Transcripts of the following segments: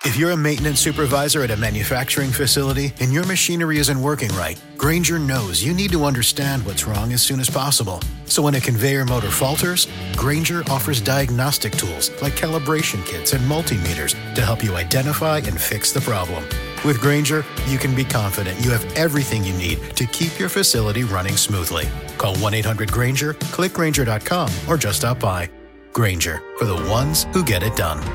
If you're a maintenance supervisor at a manufacturing facility and your machinery isn't working right, Grainger knows you need to understand what's wrong as soon as possible. So when a conveyor motor falters, Grainger offers diagnostic tools like calibration kits and multimeters to help you identify and fix the problem. With Grainger, you can be confident you have everything you need to keep your facility running smoothly. Call 1-800-GRAINGER, click Grainger.com, or just stop by. Grainger, for the ones who get it done.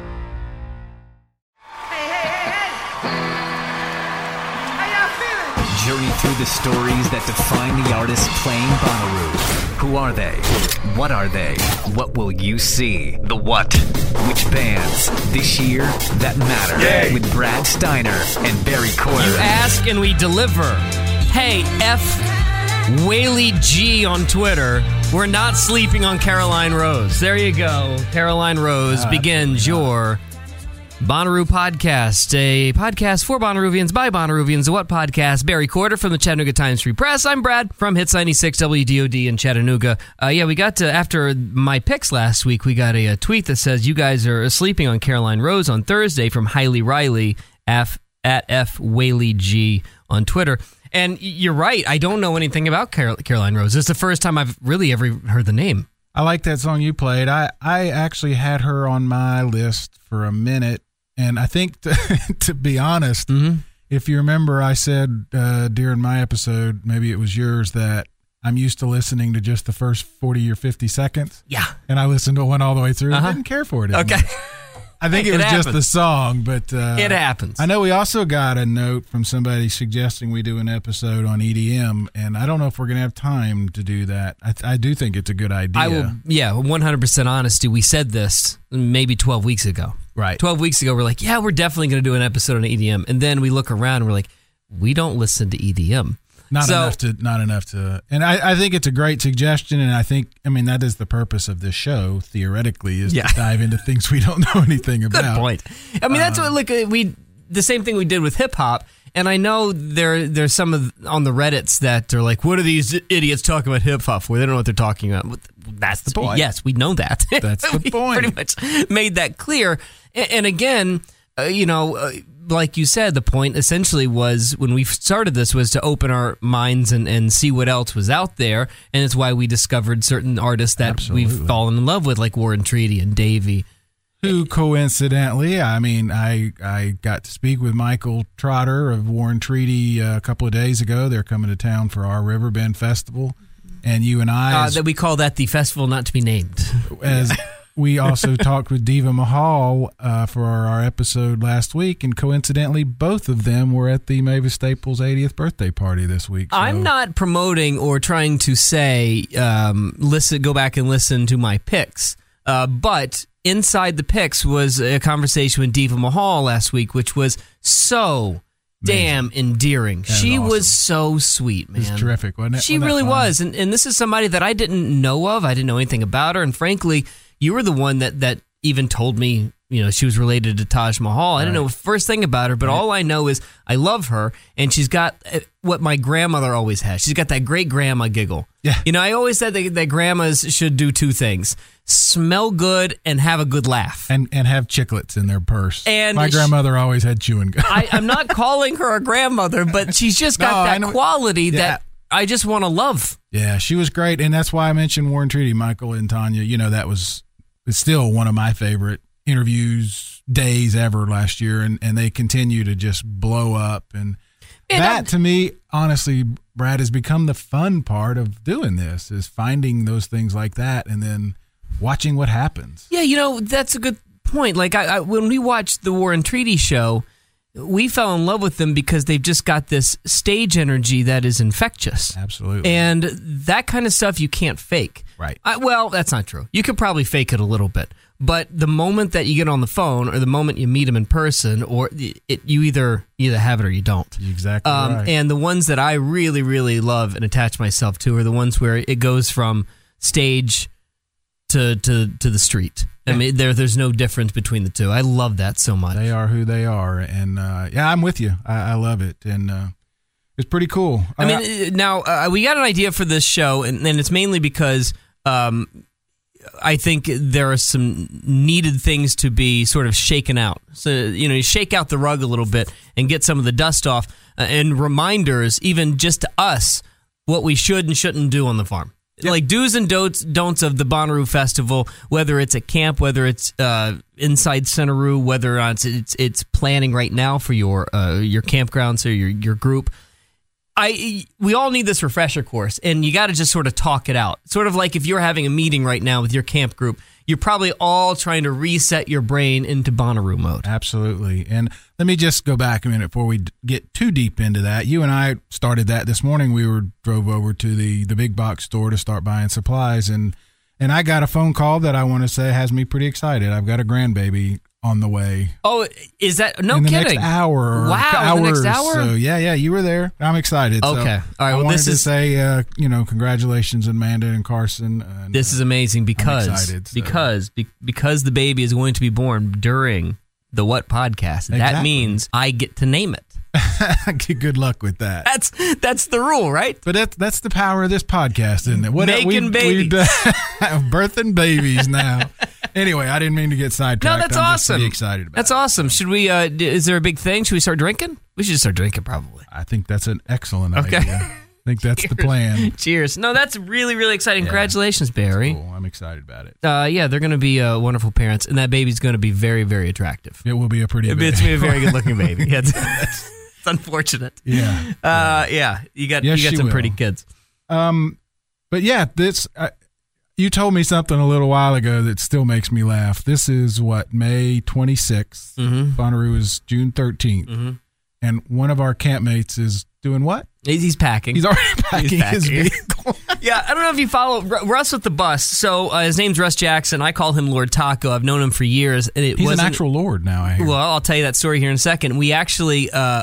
Journey through the stories that define the artists playing Bonnaroo. Who are they? What are they? What will you see? The what? Which bands this year that matter? Yay. With Brad Steiner and Barry Corder. You ask and we deliver. Hey, F. Whaley G on Twitter. We're not sleeping on Caroline Rose. There you go. Caroline Rose begins your Bonnaroo Podcast, a podcast for Bonnaroovians by Bonnaroovians. A what podcast? Barry Corder from the Chattanooga Times Free Press. I'm Brad from Hits 96 WDOD in Chattanooga. We got to, after my picks last week, we got a tweet that says you guys are sleeping on Caroline Rose on Thursday from Hailey Riley at F Whaley G on Twitter. And you're right. I don't know anything about Caroline Rose. It's the first time I've really ever heard the name. I like that song you played. I actually had her on my list for a minute. And I think, to be honest, if you remember, I said during my episode, maybe it was yours, that I'm used to listening to just the first 40 or 50 seconds. Yeah. And I listened to one all the way through. I didn't care for it anymore. Okay. I think it was just the song, but it happens. I know we also got a note from somebody suggesting we do an episode on EDM, and I don't know if we're going to have time to do that. I do think it's a good idea. I will, 100% honesty. We said this maybe 12 weeks ago. Right. 12 weeks ago, we're like, yeah, we're definitely going to do an episode on EDM. And then we look around and we're like, we don't listen to EDM. Not enough to. And I think it's a great suggestion, and that is the purpose of this show, theoretically, is to dive into things we don't know anything about. Good point. That's what, the same thing we did with hip hop, and I know there's some on the Reddits that are like, what are these idiots talking about hip hop for? They don't know what they're talking about. That's the point. Yes, we know that. That's the point. Pretty much made that clear. And again, like you said, the point essentially was, when we started this, was to open our minds and see what else was out there. And it's why we discovered certain artists that we've fallen in love with, like War and Treaty and Davey. Who coincidentally, I got to speak with Michael Trotter of War and Treaty a couple of days ago. They're coming to town for our Riverbend Festival. And you and I... that we call that the festival not to be named. As we also talked with Diva Mahal for our episode last week, and coincidentally, both of them were at the Mavis Staples' 80th birthday party this week. So. I'm not promoting or trying to say, go back and listen to my picks, but inside the picks was a conversation with Diva Mahal last week, which was so damn endearing. She was so sweet, man. It was terrific, wasn't it? She really was, and this is somebody that I didn't know of. I didn't know anything about her, and frankly, you were the one that even told me, she was related to Taj Mahal. I didn't know the first thing about her, but all I know is I love her, and she's got what my grandmother always has. She's got that great grandma giggle. Yeah. I always said that grandmas should do two things: smell good and have a good laugh. And have chiclets in their purse. And my grandmother always had chewing gum. I'm not calling her a grandmother, but she's just got that quality that I just want to love. Yeah, she was great, and that's why I mentioned War and Treaty, Michael and Tanya. It's still one of my favorite interviews days ever last year, and they continue to just blow up. And that, to me, honestly, Brad, has become the fun part of doing this, is finding those things like that and then watching what happens. Yeah, that's a good point. Like, when we watched the War and Treaty show, we fell in love with them because they've just got this stage energy that is infectious. Absolutely. And that kind of stuff you can't fake. Right. Well, that's not true. You could probably fake it a little bit. But the moment that you get on the phone, or the moment you meet them in person, or you either have it or you don't. Exactly right. And the ones that I really, really love and attach myself to are the ones where it goes from stage to the street. I mean, there's no difference between the two. I love that so much. They are who they are, and I'm with you. I love it, and it's pretty cool. Now we got an idea for this show, and it's mainly because I think there are some needed things to be sort of shaken out. So, you shake out the rug a little bit and get some of the dust off, and reminders, even just to us, what we should and shouldn't do on the farm. Yep. Like do's and don'ts of the Bonnaroo Festival, whether it's at camp, whether it's inside Centeroo, whether it's planning right now for your campgrounds or your group. We all need this refresher course, and you got to just sort of talk it out. Sort of like if you're having a meeting right now with your camp group, you're probably all trying to reset your brain into Bonnaroo mode. Absolutely. And let me just go back a minute before we get too deep into that. You and I started that this morning. We drove over to the big box store to start buying supplies, and I got a phone call that I want to say has me pretty excited. I've got a grandbaby on the way. Oh, is that no in the kidding? Next hour. Wow, the next hour. So yeah, you were there. I'm excited. Okay, so all right. I well, wanted to say, congratulations, Amanda and Carson. And, this is amazing because excited, so. because the baby is going to be born during the What podcast. Exactly. That means I get to name it. Good luck with that. That's the rule, right? But that's the power of this podcast, isn't it? Making babies. Birthing babies now. Anyway, I didn't mean to get sidetracked. No, that's I'm awesome. Just pretty excited about That's awesome. Should we? Is there a big thing? Should we start drinking? We should start drinking, probably. I think that's an excellent idea. I think that's the plan. Cheers. No, that's really, really exciting. Yeah. Congratulations, Barry. Cool. I'm excited about it. Yeah, they're going to be wonderful parents, and that baby's going to be very, very attractive. It will be a pretty baby. It's going to be a very good-looking baby. Yeah, it's unfortunate. Yeah. Yeah. You got some pretty kids. But yeah, this... you told me something a little while ago that still makes me laugh. This is May 26th. Mm-hmm. Bonnaroo is June 13th. Mm-hmm. And one of our campmates is doing what? He's packing. He's already packing his vehicle. Yeah, I don't know if you follow Russ with the bus. So his name's Russ Jackson. I call him Lord Taco. I've known him for years. And he's an actual lord now, I hear. Well, I'll tell you that story here in a second. We actually, I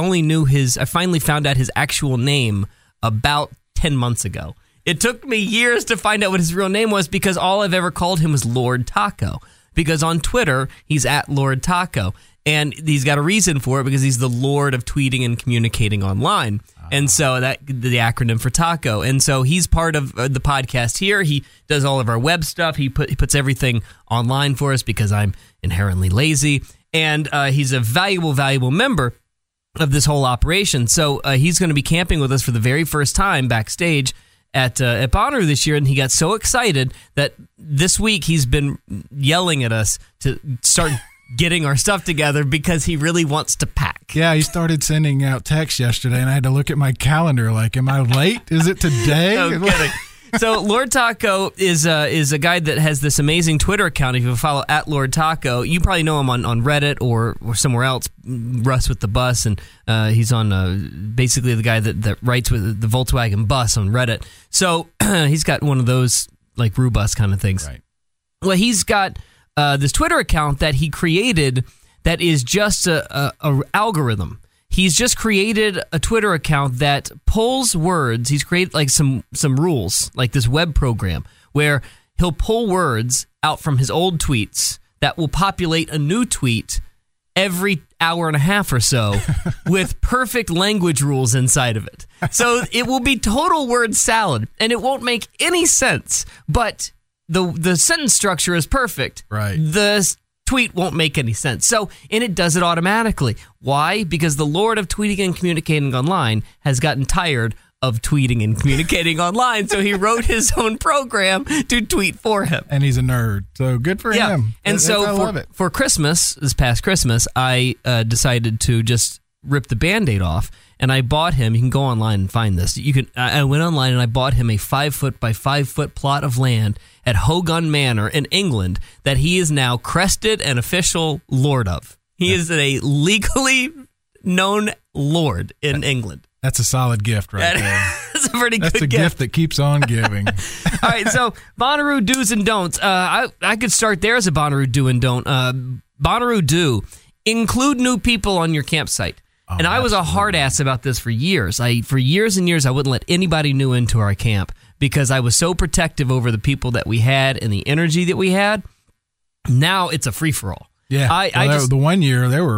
finally found out his actual name about 10 months ago. It took me years to find out what his real name was because all I've ever called him was Lord Taco. Because on Twitter, he's at Lord Taco. And he's got a reason for it because he's the lord of tweeting and communicating online. And so the acronym for Taco. And so he's part of the podcast here. He does all of our web stuff. He puts everything online for us because I'm inherently lazy. And he's a valuable member of this whole operation. So he's going to be camping with us for the very first time backstage at Bonnaroo this year, and he got so excited that this week he's been yelling at us to start getting our stuff together because he really wants to pack. Yeah, he started sending out texts yesterday, and I had to look at my calendar like, am I late? Is it today? No kidding. So Lord Taco is a guy that has this amazing Twitter account. If you follow at Lord Taco, you probably know him on Reddit or somewhere else, Russ with the Bus, and he's on basically the guy that writes with the Volkswagen Bus on Reddit. So he's got one of those like Rubus kind of things. Right. Well, he's got this Twitter account that he created that is just a algorithm. He's just created a Twitter account that pulls words. He's created like some rules, like this web program, where he'll pull words out from his old tweets that will populate a new tweet every hour and a half or so with perfect language rules inside of it. So it will be total word salad, and it won't make any sense, but the sentence structure is perfect. Right. The tweet won't make any sense. And it does it automatically. Why? Because the Lord of tweeting and communicating online has gotten tired of tweeting and communicating online, so he wrote his own program to tweet for him. And he's a nerd, so good for him. And I love it. For Christmas, this past Christmas, I decided to just rip the Band-Aid off, and I bought him. You can go online and find this. I went online and I bought him a 5-foot by 5-foot plot of land at Hogun Manor in England that he is now crested and official lord of. He is a legally known lord in England. That's a solid gift right there. That's a pretty That's good a gift that keeps on giving. All right, so Bonnaroo do's and don'ts. I could start there as a Bonnaroo do and don't. Bonnaroo do. Include new people on your campsite. Oh, and I was a hard ass about this for years. For years and years, I wouldn't let anybody new into our camp because I was so protective over the people that we had and the energy that we had. Now it's a free-for-all. Yeah. The one year, there were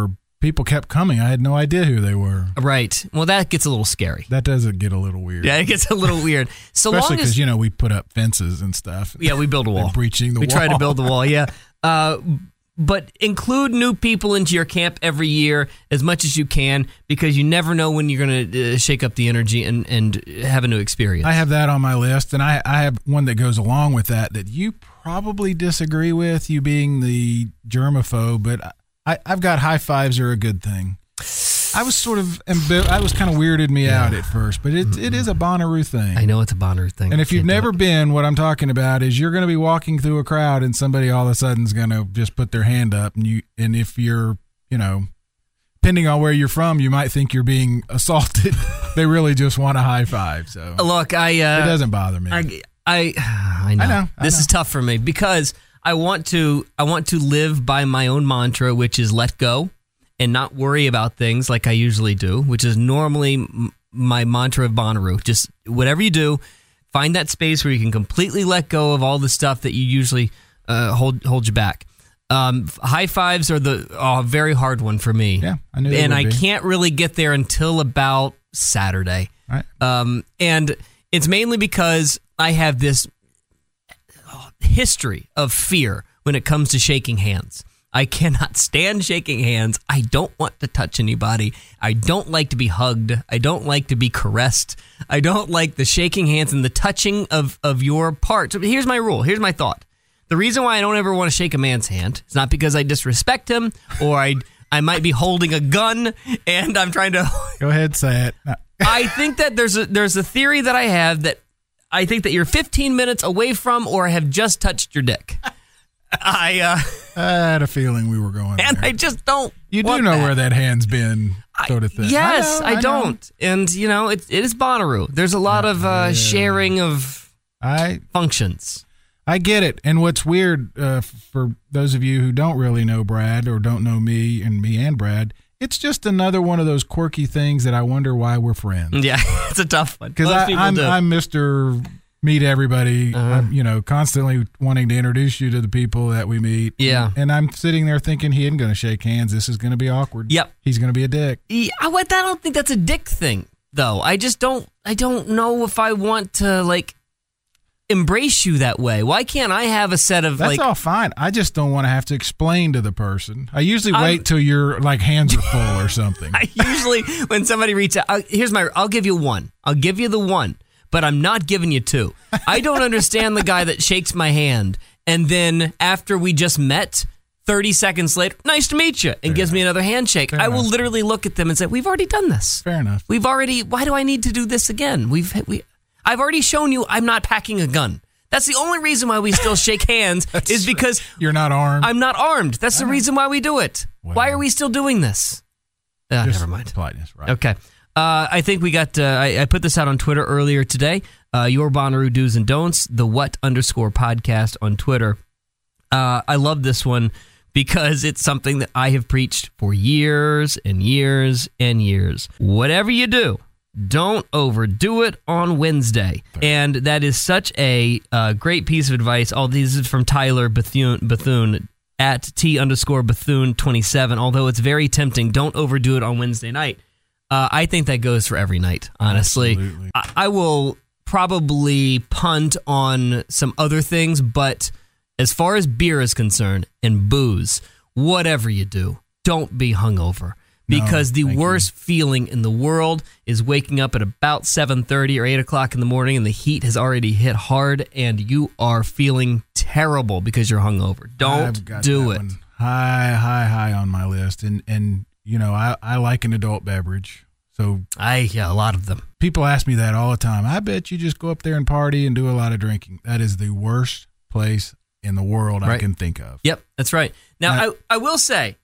people kept coming. I had no idea who they were. Right. Well, that gets a little scary. That does get a little weird. Yeah, it gets a little weird. So especially because we put up fences and stuff. Yeah, we build a wall. Breaching the we wall. try to build the wall. Yeah. But include new people into your camp every year as much as you can, because you never know when you're going to shake up the energy and have a new experience. I have that on my list, and I have one that goes along with that you probably disagree with, you being the germaphobe, but I've got high fives are a good thing. I was sort of I was kind of weirded me out at first, but it is a Bonnaroo thing. I know it's a Bonnaroo thing. And if you've never been, what I'm talking about is you're going to be walking through a crowd and somebody all of a sudden is going to just put their hand up, and if you're, depending on where you're from, you might think you're being assaulted. They really just want a high five. So look, it doesn't bother me. I know. This is tough for me because I want to live by my own mantra, which is let go and not worry about things like I usually do, which is normally my mantra of Bonnaroo. Just whatever you do, find that space where you can completely let go of all the stuff that you usually hold you back. High fives are a very hard one for me. Yeah, I knew. And I can't really get there until about Saturday. All right. And it's mainly because I have this history of fear when it comes to shaking hands. I cannot stand shaking hands. I don't want to touch anybody. I don't like to be hugged. I don't like to be caressed. I don't like the shaking hands and the touching of your parts. Here's my rule. Here's my thought. The reason why I don't ever want to shake a man's hand is not because I disrespect him or I might be holding a gun and I'm trying to... Go ahead, say it. No. I think that there's a theory that I have that I think that you're 15 minutes away from or have just touched your dick. I had a feeling we were going and there. I just don't. You do know where that hand's been, sort of thing. Yes, I don't. Know. And it is Bonnaroo. There's a lot of sharing of functions. I get it. And what's weird for those of you who don't really know Brad or don't know me and Brad, it's just another one of those quirky things that I wonder why we're friends. Yeah, it's a tough one. Because I'm Mr. Meet everybody, I'm, constantly wanting to introduce you to the people that we meet. Yeah. And I'm sitting there thinking he isn't going to shake hands. This is going to be awkward. Yep. He's going to be a dick. Yeah, I don't think that's a dick thing, though. I don't know if I want to, embrace you that way. Why can't I have a set of, That's all fine. I just don't want to have to explain to the person. I usually wait till your, hands are full or something. I usually, when somebody reaches out, I'll give you one. I'll give you the one. But I'm not giving you two. I don't understand the guy that shakes my hand and then after we just met, 30 seconds later, nice to meet you, and gives me another handshake. I will literally look at them and say, we've already done this. Fair enough. Why do I need to do this again? I've already shown you I'm not packing a gun. That's the only reason why we still shake hands is because you're not armed. I'm not armed. That's the reason why we do it. Well, why are we still doing this? Never mind. Politeness, right. Okay. I think we got, I put this out on Twitter earlier today. Your Bonnaroo do's and don'ts, the _podcast on Twitter. I love this one because it's something that I have preached for years and years and years. Whatever you do, don't overdo it on Wednesday. And that is such a great piece of advice. All these is from Tyler Bethune at T_Bethune27. Although it's very tempting, don't overdo it on Wednesday night. I think that goes for every night, honestly. Absolutely. I will probably punt on some other things, but as far as beer is concerned and booze, whatever you do, don't be hungover. Because the worst feeling in the world is waking up at about 7:30 or 8 o'clock in the morning and the heat has already hit hard and you are feeling terrible because you're hungover. Don't do it. High on my list. And I like an adult beverage. So a lot of them. People ask me that all the time. I bet you just go up there and party and do a lot of drinking. That is the worst place in the world I can think of. Yep, that's right. Now, I will say,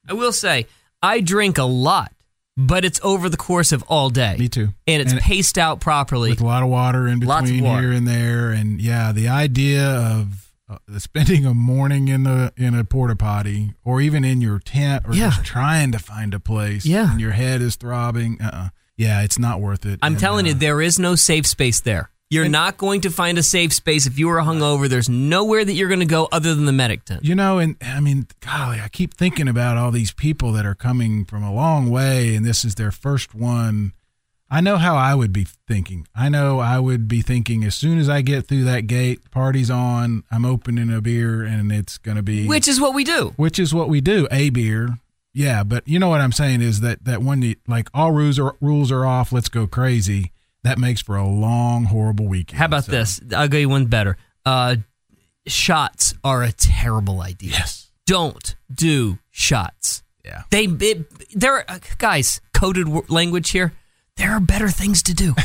I drink a lot, but it's over the course of all day. Me too. And it's paced out properly. With a lot of water in between here and there. And the idea of spending a morning in a porta potty or even in your tent or just trying to find a place and your head is throbbing. It's not worth it. I'm telling you, there is no safe space there. You're not going to find a safe space if you are hungover. There's nowhere that you're going to go other than the medic tent. You know, and I mean, golly, I keep thinking about all these people that are coming from a long way, and this is their first one. I know how I would be thinking. I know I would be thinking as soon as I get through that gate, party's on, I'm opening a beer, and it's going to be... Which is what we do. A beer. Yeah, but you know what I'm saying is that when you, like, all rules are off, let's go crazy, that makes for a long, horrible weekend. How about this? I'll go you one better. Shots are a terrible idea. Yes. Don't do shots. Yeah. There are, guys, coded language here. There are better things to do.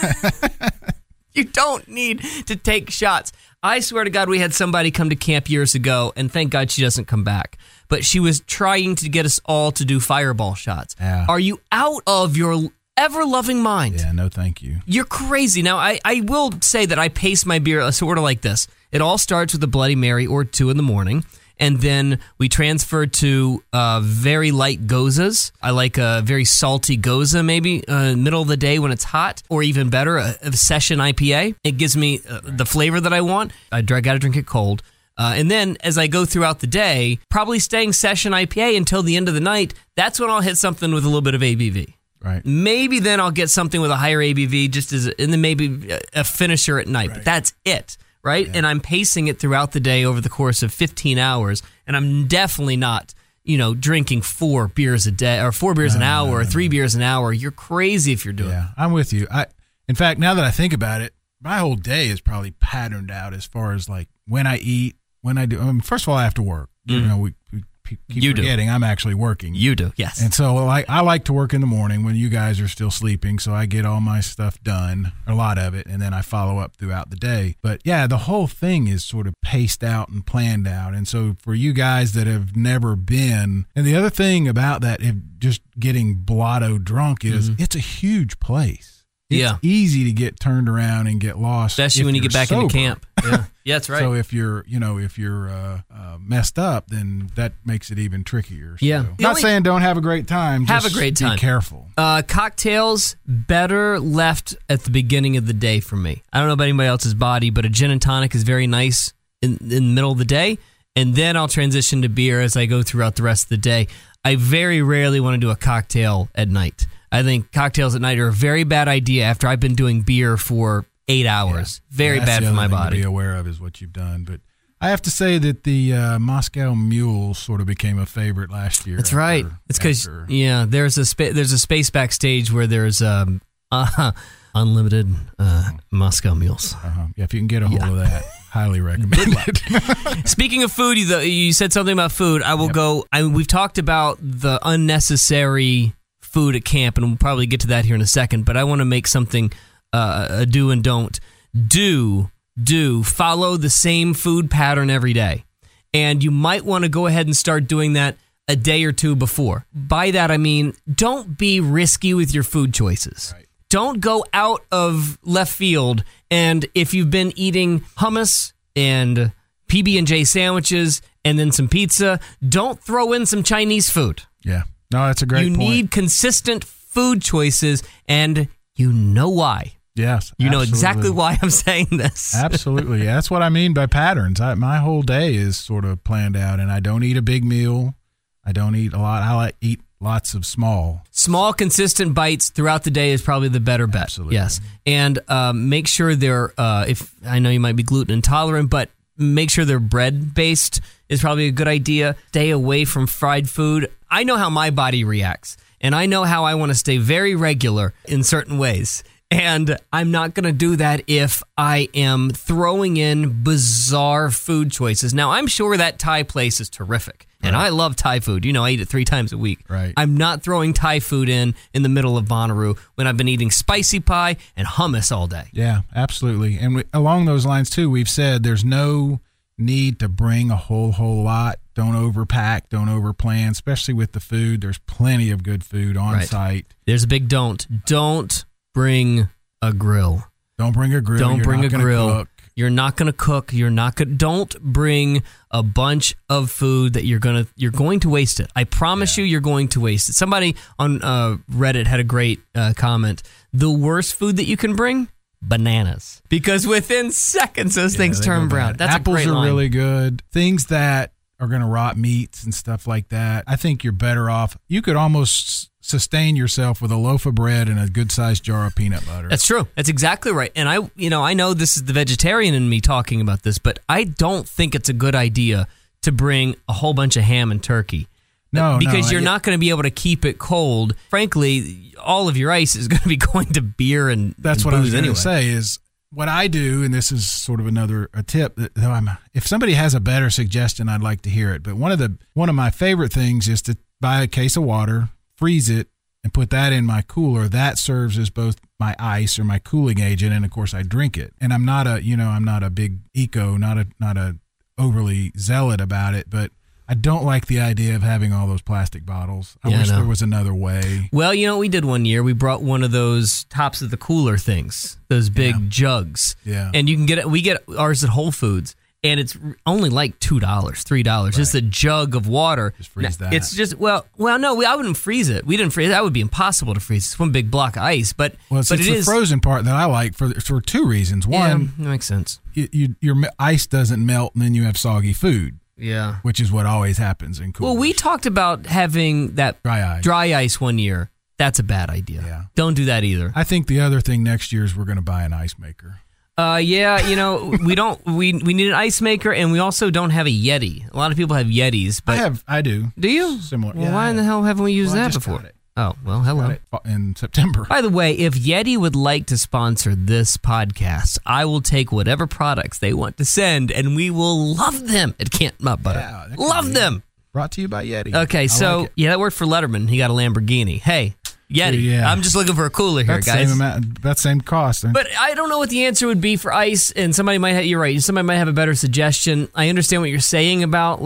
You don't need to take shots. I swear to God, we had somebody come to camp years ago, and thank God she doesn't come back. But she was trying to get us all to do fireball shots. Yeah. Are you out of your ever-loving mind? Yeah, no thank you. You're crazy. Now, I will say that I pace my beer sort of like this. It all starts with a Bloody Mary or 2 in the morning, and then we transfer to very light gozas. I like a very salty goza, maybe middle of the day when it's hot, or even better, a session IPA. It gives me the flavor that I want. I got to drink it cold. And then as I go throughout the day, probably staying session IPA until the end of the night, that's when I'll hit something with a little bit of ABV. Right. Maybe then I'll get something with a higher ABV and then maybe a finisher at night. Right. But that's it, right? Yeah. And I'm pacing it throughout the day over the course of 15 hours, and I'm definitely not, drinking 4 beers a day or 4 beers an hour or 3 beers an hour. You're crazy if you're doing that. Yeah, I'm with you. In fact, now that I think about it, my whole day is probably patterned out as far as like when I eat, when I do. I mean, first of all, I have to work. Mm. We keep forgetting I'm actually working. You do, yes. And so I like to work in the morning when you guys are still sleeping, so I get all my stuff done, a lot of it, and then I follow up throughout the day. But yeah, the whole thing is sort of paced out and planned out. And so for you guys that have never been, and the other thing about that, just getting blotto drunk is it's a huge place. It's easy to get turned around and get lost, especially when you get back into camp. Yeah, that's right. So if you're messed up, then that makes it even trickier. So. Yeah, not saying don't have a great time. Have a great time. Be careful. Cocktails better left at the beginning of the day for me. I don't know about anybody else's body, but a gin and tonic is very nice in the middle of the day, and then I'll transition to beer as I go throughout the rest of the day. I very rarely want to do a cocktail at night. I think cocktails at night are a very bad idea after I've been doing beer for 8 hours. Yeah. Very bad for my body. To be aware of is what you've done. But I have to say that the Moscow Mule sort of became a favorite last year. That's right. It's because, there's a space backstage where there's unlimited Moscow Mules. Yeah, if you can get a hold of that, highly recommend it. Speaking of food, you said something about food. I will go. We've talked about the unnecessary food at camp, and we'll probably get to that here in a second, but I want to make something a do and don't. Do follow the same food pattern every day. And you might want to go ahead and start doing that a day or two before. By that, I mean, don't be risky with your food choices. Right. Don't go out of left field, and if you've been eating hummus and PB&J sandwiches and then some pizza, don't throw in some Chinese food. Yeah. No, that's a great point. You need consistent food choices, and you know why. Yes, you know exactly why I'm saying this. Absolutely. Yeah, that's what I mean by patterns. My whole day is sort of planned out, and I don't eat a big meal. I don't eat a lot. I eat lots of small, consistent bites throughout the day is probably the better bet. Absolutely. Yes, and make sure they're. If I know you might be gluten intolerant, but make sure they're bread based is probably a good idea. Stay away from fried food. I know how my body reacts, and I know how I want to stay very regular in certain ways. And I'm not going to do that if I am throwing in bizarre food choices. Now, I'm sure that Thai place is terrific, and I love Thai food. I eat it 3 times a week. Right. I'm not throwing Thai food in the middle of Bonnaroo when I've been eating spicy pie and hummus all day. Yeah, absolutely. And along those lines, too, we've said there's no need to bring a whole lot. Don't overpack, don't overplan, especially with the food. There's plenty of good food on site. There's a big don't. Don't bring a grill. Don't bring a grill. Don't bring a grill. You're not going to cook. Don't bring a bunch of food that you're going to waste it. I promise you're going to waste it. Somebody on Reddit had a great comment. The worst food that you can bring, bananas. Because within seconds, those things they turn go brown. bad. That's Apples a great are line. really good. Things that are going to rot meats and stuff like that. I think you're better off. You could almost sustain yourself with a loaf of bread and a good-sized jar of peanut butter. That's true. That's exactly right. And I know this is the vegetarian in me talking about this, but I don't think it's a good idea to bring a whole bunch of ham and turkey. No, because you're not going to be able to keep it cold. Frankly, all of your ice is going to be going to beer and That's and what I was booze going anyway. to say is what I do, and this is sort of a tip. If somebody has a better suggestion, I'd like to hear it. But one of my favorite things is to buy a case of water, freeze it, and put that in my cooler. That serves as both my ice or my cooling agent, and of course I drink it. And I'm not a big eco, not a overly zealot about it, but I don't like the idea of having all those plastic bottles. I wish there was another way. Well, you know what we did one year? We brought one of those tops of the cooler things, those big jugs. Yeah. And you can get it. We get ours at Whole Foods, and it's only like $2, $3. Just a jug of water. Just freeze that. It's just no. I wouldn't freeze it. We didn't freeze it. That would be impossible to freeze. It's one big block of ice. But It's it the is frozen part that I like for two reasons. One, that makes sense. your ice doesn't melt, and then you have soggy food. Yeah. Which is what always happens in coolers. Well, we talked about having that dry ice one year. That's a bad idea. Yeah. Don't do that either. I think the other thing next year is we're going to buy an ice maker. Yeah, we don't. We need an ice maker, and we also don't have a Yeti. A lot of people have Yetis, but I do. Do you? Similar. Well, why in the hell haven't we used that before? Oh, well, hello. Got it in September. By the way, if Yeti would like to sponsor this podcast, I will take whatever products they want to send, and we will love them at Can't Nut Butter. Yeah, love them. Brought to you by Yeti. Okay, so that worked for Letterman. He got a Lamborghini. Hey, Yeti. Yeah. I'm just looking for a cooler here, guys. That same cost. But I don't know what the answer would be for ice, and you're right, somebody might have a better suggestion. I understand what you're saying about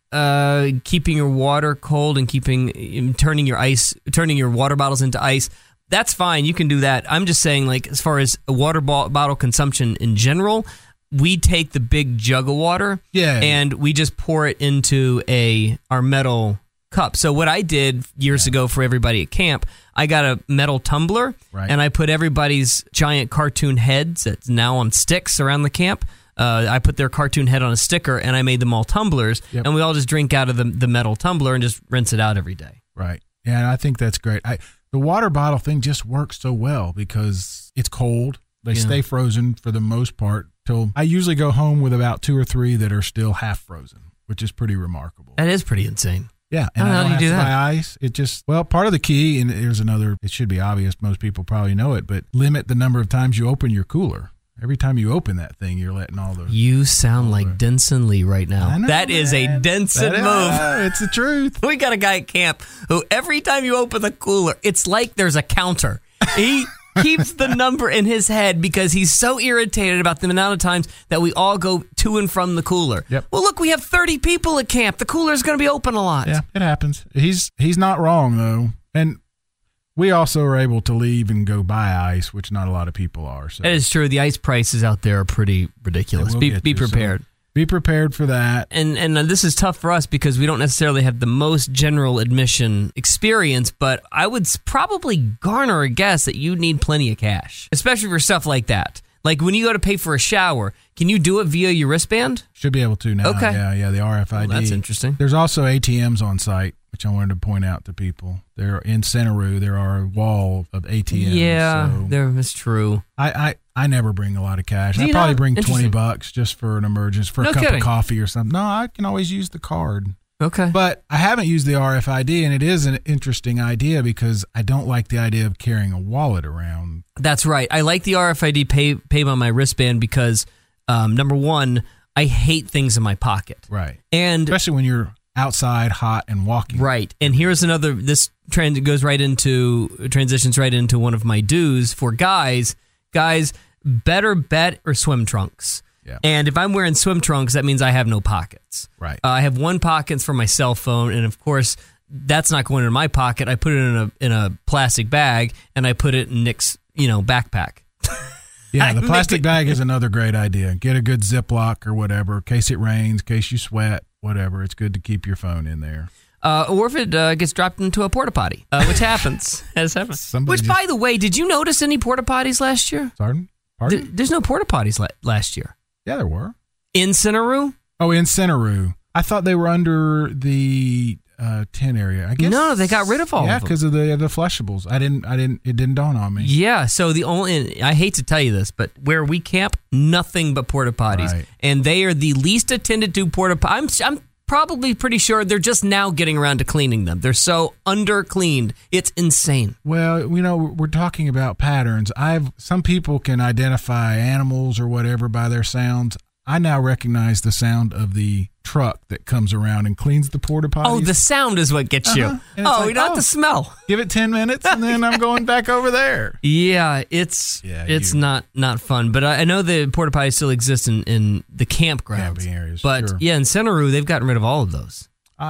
keeping your water cold and turning your water bottles into ice. That's fine. You can do that. I'm just saying, as far as a water bottle consumption in general, we take the big jug of water and we just pour it into our metal cup. So what I did years ago for everybody at camp, I got a metal tumbler and I put everybody's giant cartoon heads that's now on sticks around the camp. I put their cartoon head on a sticker and I made them all tumblers and we all just drink out of the metal tumbler and just rinse it out every day. Right. Yeah, and I think that's great. The water bottle thing just works so well because it's cold. They stay frozen for the most part till I usually go home with about 2 or 3 that are still half frozen, which is pretty remarkable. That is pretty insane. Yeah, and how do you do that? Buy ice. It just part of the key, and here's another. It should be obvious. Most people probably know it, but limit the number of times you open your cooler. Every time you open that thing, you're letting all those. You sound like Denson Lee right now. I know, that is a Denson move. It's the truth. We got a guy at camp who every time you open the cooler, it's like there's a counter. He keeps the number in his head because he's so irritated about the amount of times that we all go to and from the cooler. Yep. Well, look, we have 30 people at camp. The cooler's going to be open a lot. Yeah, it happens. He's not wrong though, and we also are able to leave and go buy ice, which not a lot of people are. So that is true. The ice prices out there are pretty ridiculous. Be prepared. So be prepared for that. And this is tough for us because we don't necessarily have the most general admission experience, but I would probably garner a guess that you need plenty of cash, especially for stuff like that. Like when you go to pay for a shower, can you do it via your wristband? Should be able to now. Okay. Yeah, the RFID. Well, that's interesting. There's also ATMs on site, which I wanted to point out to people. They're in Centeroo. There are a wall of ATMs. Yeah, that's true. I never bring a lot of cash. I You probably know, bring interesting. $20 just for an emergency, for a No cup kidding. of coffee or something. No, I can always use the card. Okay. But I haven't used the RFID, and it is an interesting idea because I don't like the idea of carrying a wallet around. That's right. I like the RFID pay by my wristband because, number one, I hate things in my pocket. Right. And especially when you're outside, hot, and walking. Right. And here's another, this trend transitions right into one of my do's for guys. Guys, better bet or swim trunks. Yeah. And if I'm wearing swim trunks, that means I have no pockets. Right. I have one pocket for my cell phone, and of course, that's not going in my pocket. I put it in a plastic bag, and I put it in Nick's, backpack. Yeah, the plastic bag is another great idea. Get a good Ziploc or whatever, in case it rains, in case you sweat, whatever. It's good to keep your phone in there. Or if it gets dropped into a porta potty, which happens. Has happened. By the way, did you notice any porta potties last year? Pardon? Pardon? There's no porta potties last year. Yeah, there were. In Centeroo? Oh, in Centeroo. I thought they were under the tent area. I guess No, they got rid of all of them. Yeah, because of the flushables. It didn't dawn on me. Yeah, so I hate to tell you this, but where we camp, nothing but porta potties. Right. And they are the least attended to porta potties. I'm probably pretty sure they're just now getting around to cleaning them. They're so under-cleaned. It's insane. Well, we're talking about patterns. Some people can identify animals or whatever by their sounds. I now recognize the sound of the truck that comes around and cleans the porta potties. Oh, the sound is what gets you. And it's not the smell. Give it 10 minutes and then I'm going back over there. Yeah, it's not fun. But I know the porta potties still exist in the campgrounds. Camping areas, but sure. yeah, in Centeroo, they've gotten rid of all of those.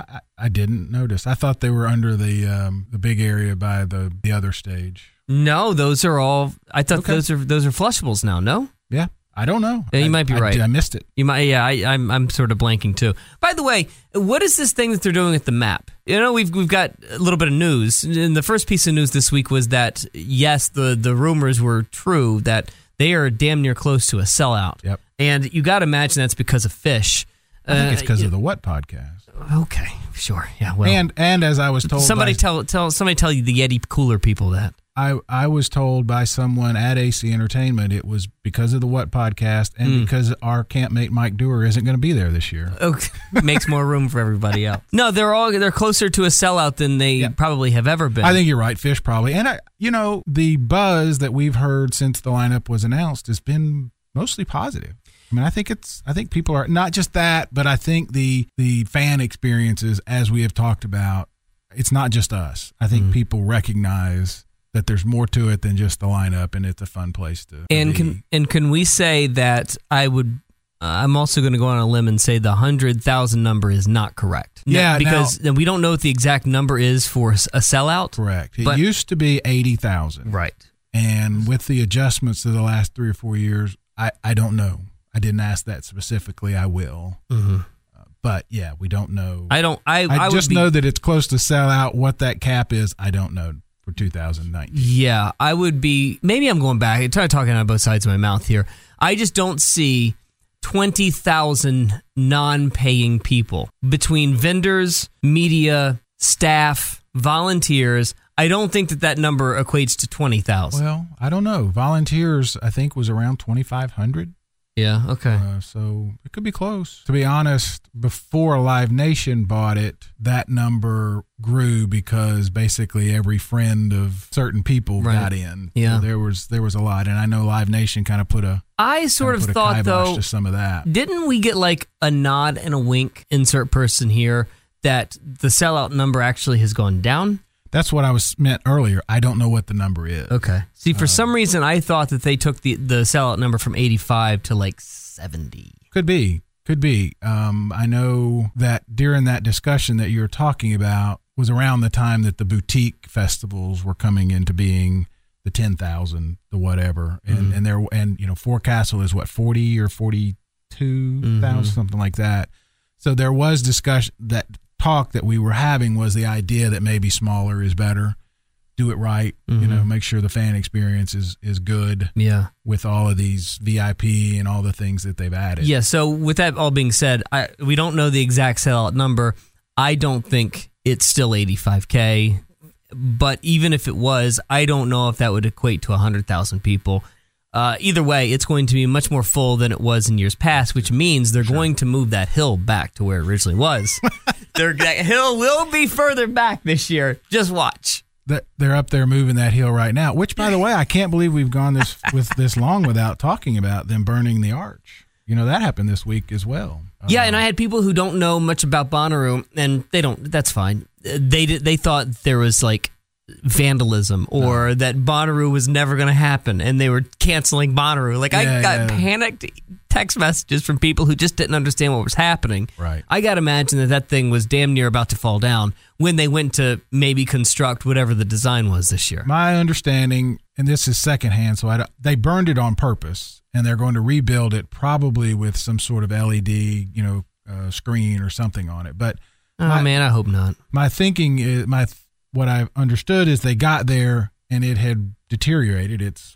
I didn't notice. I thought they were under the big area by the other stage. No, those are all. I thought those are flushables now. No. Yeah. I don't know. Yeah, you might be right. I missed it. You might. Yeah, I'm sort of blanking too. By the way, what is this thing that they're doing at the MAP? We've got a little bit of news. And the first piece of news this week was that yes, the rumors were true that they are damn near close to a sellout. Yep. And you got to imagine that's because of fish. I think it's because of the What podcast. Okay, sure. Yeah. Well, and as I was told, somebody tell you the Yeti Cooler people that. I was told by someone at AC Entertainment it was because of the What podcast and because our campmate Mike Dewar isn't going to be there this year. Okay. Makes more room for everybody else. No, they're closer to a sellout than they probably have ever been. I think you're right, fish probably. And the buzz that we've heard since the lineup was announced has been mostly positive. I mean, I think people are not just that, but I think the fan experiences, as we have talked about, it's not just us. I think people recognize that there's more to it than just the lineup, and it's a fun place to be. Can we say that I'm also going to go on a limb and say the 100,000 number is not correct. Yeah, because we don't know what the exact number is for a sellout. Correct. It used to be 80,000. Right. And with the adjustments of the last 3 or 4 years, I don't know. I didn't ask that specifically. I will. Mm-hmm. But yeah, we don't know. I just know that it's close to sell out. What that cap is, I don't know for 2019. Yeah, I would be. Maybe I'm going back. I'm talking out of both sides of my mouth here. I just don't see 20,000 non-paying people between vendors, media, staff, volunteers. I don't think that number equates to 20,000. Well, I don't know. Volunteers, I think, was around 2,500. Yeah, okay. So it could be close. To be honest, before Live Nation bought it, that number grew because basically every friend of certain people got in. Yeah. So there was a lot, and I know Live Nation kind of put a thought though to some of that. Didn't we get like a nod and a wink, insert person here, that the sellout number actually has gone down? That's what I meant earlier. I don't know what the number is. Okay. See, for some reason, I thought that they took the sellout number from 85 to like 70. Could be. I know that during that discussion that you're talking about was around the time that the boutique festivals were coming into being, the 10,000, the whatever, and Forecastle is what, 40 or 42,000, something like that. So there was discussion that. Talk that we were having was the idea that maybe smaller is better. Do it right, make sure the fan experience is good. Yeah, with all of these VIP and all the things that they've added. Yeah. So with that all being said, we don't know the exact sellout number. I don't think it's still 85K, but even if it was, I don't know if that would equate to 100,000 people. Either way, it's going to be much more full than it was in years past, which means they're going to move that hill back to where it originally was. That hill will be further back this year. Just watch. They're up there moving that hill right now, which, by the way, I can't believe we've gone this long without talking about them burning the arch. That happened this week as well. Yeah, and I had people who don't know much about Bonnaroo, and they don't. That's fine. They thought there was like vandalism or that Bonnaroo was never going to happen and they were canceling Bonnaroo. I got panicked text messages from people who just didn't understand what was happening. Right. I got to imagine that thing was damn near about to fall down when they went to maybe construct whatever the design was this year. My understanding, and this is secondhand, so they burned it on purpose and they're going to rebuild it probably with some sort of LED, screen or something on it. But man, I hope not. My thinking is what I've understood is they got there and it had deteriorated. It's 50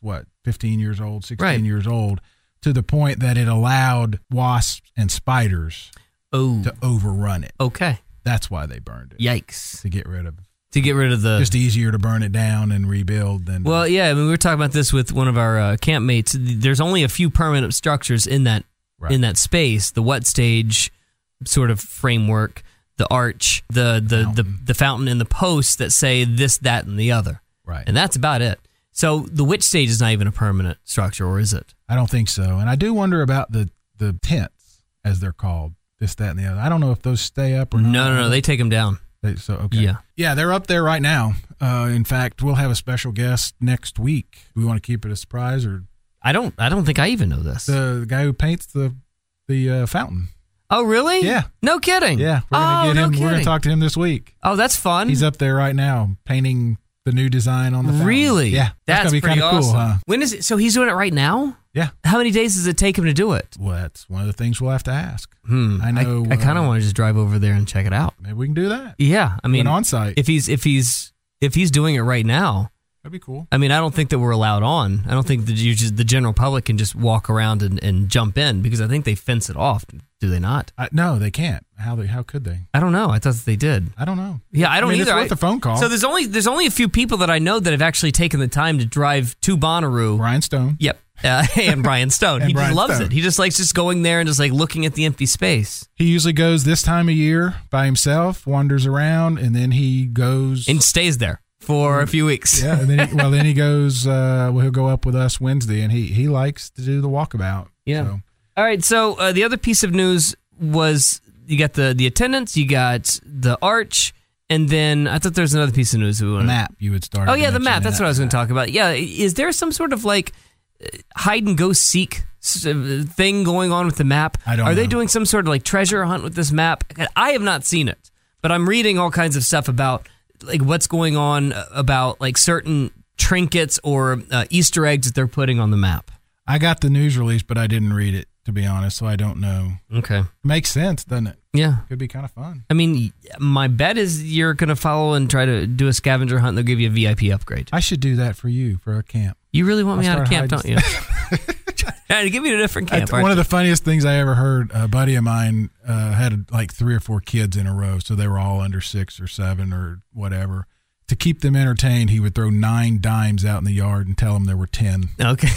15 years old, 16 years old, to the point that it allowed wasps and spiders to overrun it. Okay. That's why they burned it. Yikes. To get rid of the... Just easier to burn it down and rebuild than... Well, yeah, I mean, we were talking about this with one of our campmates. There's only a few permanent structures in that space. The wet stage sort of framework, the arch, the fountain, and the posts that say this, that, and the other. Right. And that's about it. So the witch stage is not even a permanent structure, or is it? I don't think so. And I do wonder about the tents, as they're called, this, that, and the other. I don't know if those stay up or not. No, they take them down. Okay. Yeah, they're up there right now. In fact, we'll have a special guest next week. Do we want to keep it a surprise, or I don't think I even know this. The guy who paints the fountain. Oh, really? Yeah. No kidding. Yeah, we're gonna get him. We're gonna talk to him this week. Oh, that's fun. He's up there right now painting the new design on the fountain. Really? Yeah, that's gonna be kind of awesome. cool, huh? When is it? So he's doing it right now? Yeah. How many days does it take him to do it? Well, that's one of the things we'll have to ask. I know. I kind of want to just drive over there and check it out. Maybe we can do that. Yeah, I mean, on site. If he's doing it right now, that'd be cool. I mean, I don't think that we're allowed on. I don't think that the general public can just walk around and jump in, because I think they fence it off. Do they not? No, they can't. How could they? I don't know. I thought that they did. I don't know. Yeah, I don't either. It's worth a phone call. So there's only a few people that I know that have actually taken the time to drive to Bonnaroo. Brian Stone. Yep. And Brian Stone. He just loves it. He just likes just going there and just like looking at the empty space. He usually goes this time of year by himself, wanders around, and then he goes and stays there for a few weeks. Yeah, and then he goes. He'll go up with us Wednesday, and he likes to do the walkabout. Yeah. So. All right. So the other piece of news was you got the attendance, you got the arch, and then I thought there was another piece of news. The map you would start. Oh yeah, the map. That's what I was going to talk about. Yeah, is there some sort of like hide and go seek thing going on with the map? Are they doing some sort of like treasure hunt with this map? I have not seen it, but I'm reading all kinds of stuff about like what's going on about like certain trinkets or Easter eggs that they're putting on the map. I got the news release, but I didn't read it, to be honest, so I don't know. Okay. Makes sense, doesn't it? Yeah. Could be kind of fun. I mean, my bet is you're going to follow and try to do a scavenger hunt and they'll give you a VIP upgrade. I should do that for you, for a camp. You really want me out of camp, don't you? Give me a different camp. One of the funniest things I ever heard, a buddy of mine had like 3 or 4 kids in a row, so they were all under 6 or 7 or whatever. To keep them entertained, he would throw 9 dimes out in the yard and tell them there were 10. Okay.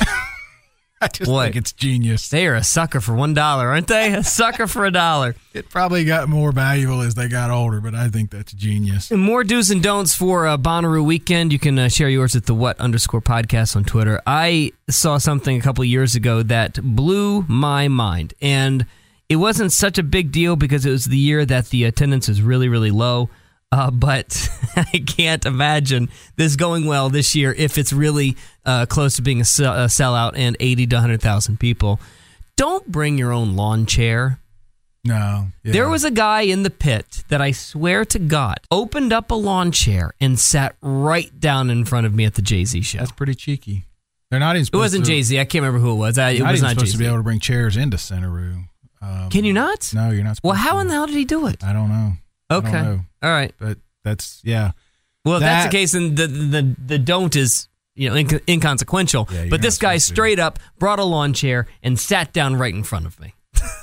I just think it's genius. They are a sucker for $1, aren't they? A sucker for $1. It probably got more valuable as they got older, but I think that's genius. And more do's and don'ts for Bonnaroo weekend. You can share yours at the _podcast on Twitter. I saw something a couple years ago that blew my mind, and it wasn't such a big deal because it was the year that the attendance was really, really low. But I can't imagine this going well this year if it's really close to being a sellout and 80 to 100,000 people. Don't bring your own lawn chair. No. Yeah. There was a guy in the pit that I swear to God opened up a lawn chair and sat right down in front of me at the Jay-Z show. That's pretty cheeky. They're not even supposed It wasn't Jay-Z. I can't remember who it was. It was not supposed Jay-Z. to be able to bring chairs into Centeroo. Can you not? No, you're not supposed Well, how to. in the hell did he do it? I don't know. Okay. I don't know. All right. But that's, yeah. Well, if that's the case, then the don't is inconsequential. Yeah, but this guy straight up brought a lawn chair and sat down right in front of me.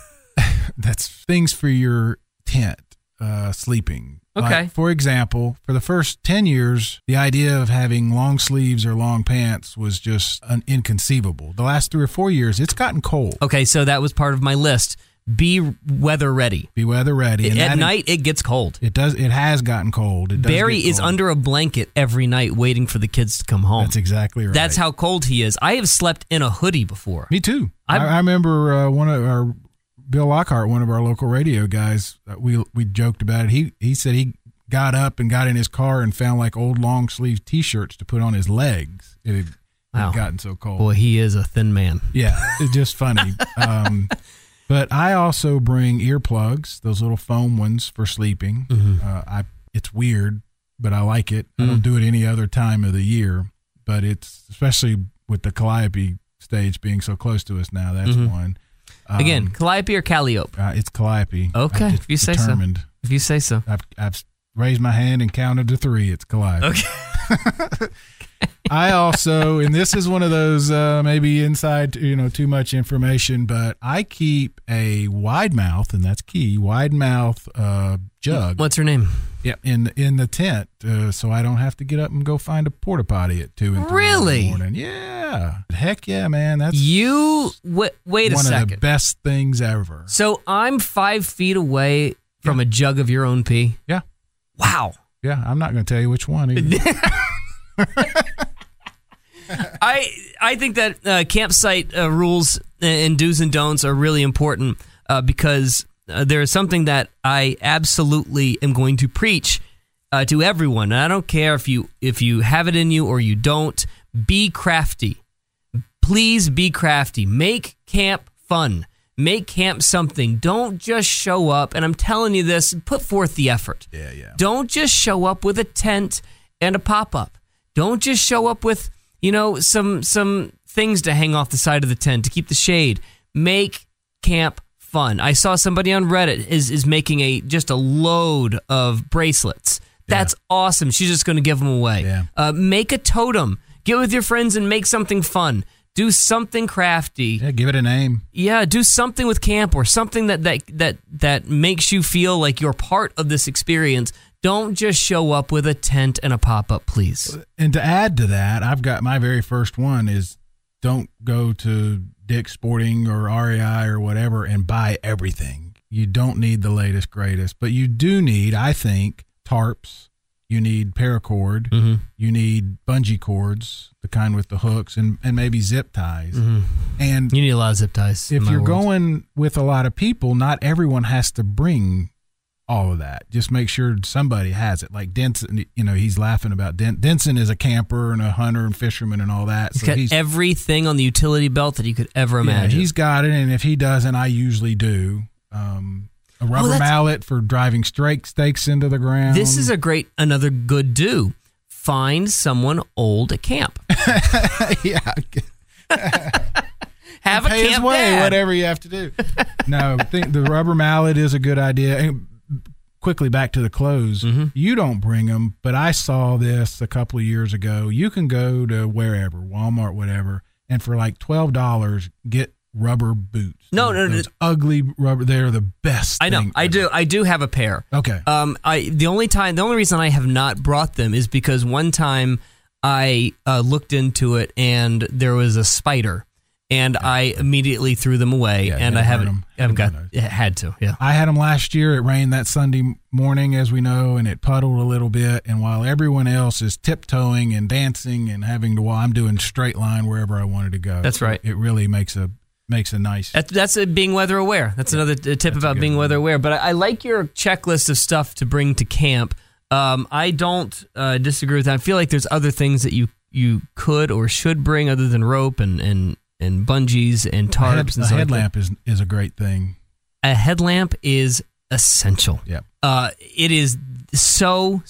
That's things for your tent, sleeping. Okay. Like, for example, for the first 10 years, the idea of having long sleeves or long pants was just inconceivable. The last 3 or 4 years, it's gotten cold. Okay, so that was part of my list. Be weather ready. Be weather ready. At night, it gets cold. It does. It has gotten cold. Barry is under a blanket every night waiting for the kids to come home. That's exactly right. That's how cold he is. I have slept in a hoodie before. Me too. I remember one of our Bill Lockhart, one of our local radio guys. We joked about it. He said he got up and got in his car and found like old long sleeve T-shirts to put on his legs. It had gotten so cold. Boy, he is a thin man. Yeah, it's just funny. But I also bring earplugs, those little foam ones for sleeping. Mm-hmm. It's weird, but I like it. I don't do it any other time of the year, but it's especially with the Calliope stage being so close to us now. That's one. Again, Calliope or Calliope? It's Calliope. Okay, if you say so. If you say so. I've raised my hand and counted to 3. It's Calliope. Okay. I also, and this is one of those maybe inside, too much information, but I keep a wide mouth, and that's key, wide mouth jug. What's her name? Yeah, in the tent, so I don't have to get up and go find a porta potty at 2 and 3 Really? in the morning. Yeah, heck yeah, man. That's Wait a one second. of the best things ever. So I'm 5 feet away from a jug of your own pee. Yeah, Wow. yeah. I'm not going to tell you which one either. I think that campsite rules and do's and don'ts are really important because there is something that I absolutely am going to preach to everyone. And I don't care if you have it in you or you don't. Be crafty. Please be crafty. Make camp fun. Make camp something. Don't just show up. And I'm telling you this, put forth the effort. Yeah. Don't just show up with a tent and a pop-up. Don't just show up with, some things to hang off the side of the tent to keep the shade. Make camp fun. I saw somebody on Reddit is making just a load of bracelets. That's awesome. She's just going to give them away. Yeah. Make a totem. Get with your friends and make something fun. Do something crafty. Yeah, give it a name. Yeah, do something with camp or something that makes you feel like you're part of this experience. Don't just show up with a tent and a pop-up, please. And to add to that, I've got my very first one is don't go to Dick's Sporting or REI or whatever and buy everything. You don't need the latest, greatest, but you do need, I think, tarps. You need paracord. Mm-hmm. You need bungee cords, the kind with the hooks, and maybe zip ties. Mm-hmm. And you need a lot of zip ties. if you're going with a lot of people, not everyone has to bring all of that. Just make sure somebody has it. Like Denson, he's laughing about Denson is a camper and a hunter and fisherman and all that. He's got everything on the utility belt that you could ever imagine. Yeah, he's got it, and if he doesn't, I usually do. A rubber mallet for driving stakes into the ground. This is another good do. Find someone old at camp. Yeah. Have a pay camp his way, dad. whatever you have to do. No, I think the rubber mallet is a good idea. And quickly back to the clothes. Mm-hmm. You don't bring them, but I saw this a couple of years ago. You can go to wherever, Walmart, whatever, and for like $12 get rubber boots. No. Those ugly rubber. They're the best. I know. thing I ever. do. I do have a pair. Okay. The only reason I have not brought them is because one time I looked into it and there was a spider. And I immediately threw them away, Yeah, and you I haven't had to. Yeah, I had them last year. It rained that Sunday morning, as we know, and it puddled a little bit. And while everyone else is tiptoeing and dancing and having to I'm doing straight line wherever I wanted to go. That's right. It really makes a nice. That's being weather aware. That's another tip about being weather aware. But I like your checklist of stuff to bring to camp. I don't disagree with that. I feel like there's other things that you could or should bring other than rope and bungees and tarps. A headlamp is a great thing. A headlamp is essential. Yep. It is so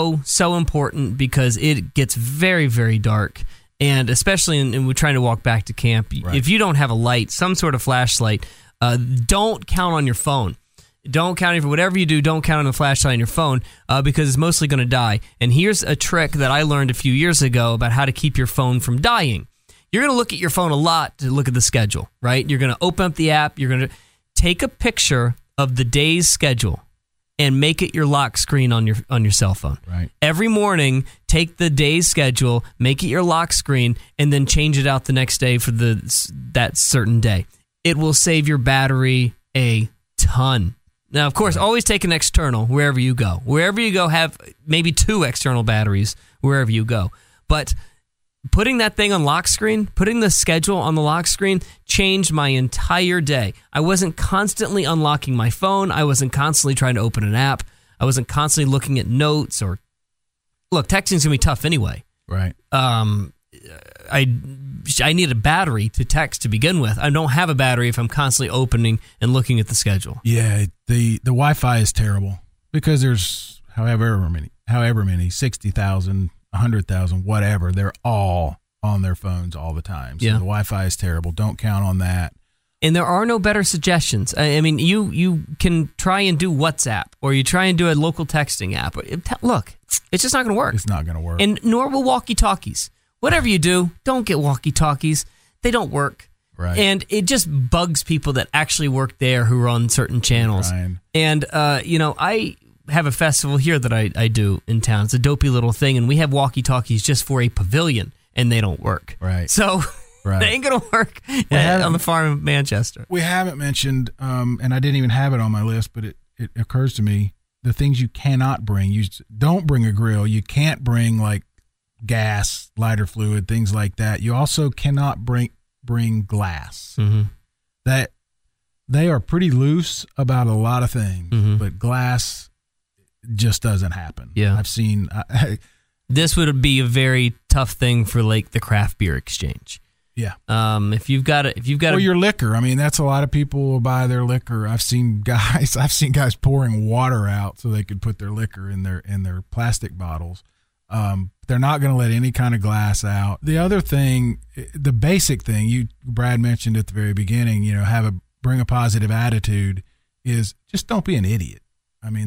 important because it gets very, very dark. And especially and we're trying to walk back to camp, Right. If you don't have a light, some sort of flashlight, don't count on your phone. Don't count for whatever you do. Don't count on the flashlight on your phone because it's mostly going to die. And here's a trick that I learned a few years ago about how to keep your phone from dying. You're going to look at your phone a lot to look at the schedule, right? You're going to open up the app. You're going to take a picture of the day's schedule and make it your lock screen on your cell phone. Right. Every morning, take the day's schedule, make it your lock screen, and then change it out the next day for that certain day. It will save your battery a ton. Now, of course, always take an external wherever you go. Wherever you go, have maybe 2 external batteries wherever you go. But putting that thing on lock screen, putting the schedule on the lock screen changed my entire day. I wasn't constantly unlocking my phone. I wasn't constantly trying to open an app. I wasn't constantly looking at notes or... Look, texting's going to be tough anyway. Right. I need a battery to text to begin with. I don't have a battery if I'm constantly opening and looking at the schedule. Yeah, the Wi-Fi is terrible because there's however many 60,000, 100,000, whatever. They're all on their phones all the time. So yeah. The Wi-Fi is terrible. Don't count on that. And there are no better suggestions. I mean, you can try and do WhatsApp or you try and do a local texting app. Look, it's just not going to work. It's not going to work. And nor will walkie-talkies. Whatever you do, don't get walkie-talkies. They don't work. Right. And it just bugs people that actually work there who run certain channels. Ryan. And, I have a festival here that I do in town. It's a dopey little thing, and we have walkie-talkies just for a pavilion, and they don't work. Right. So Right. they ain't going to work on the farm in Manchester. We haven't mentioned, and I didn't even have it on my list, but it occurs to me, the things you cannot bring. You don't bring a grill. You can't bring, like, gas, lighter fluid, things like that. You also cannot bring glass. Mm-hmm. That they are pretty loose about a lot of things, but glass just doesn't happen. Yeah. I've seen this would be a very tough thing for like the craft beer exchange. Yeah. If you've got or your liquor. I mean, that's a lot of people will buy their liquor. I've seen guys pouring water out so they could put their liquor in their plastic bottles. They're not going to let any kind of glass out. The other thing, the basic thing Brad mentioned at the very beginning, bring a positive attitude, is just don't be an idiot. I mean,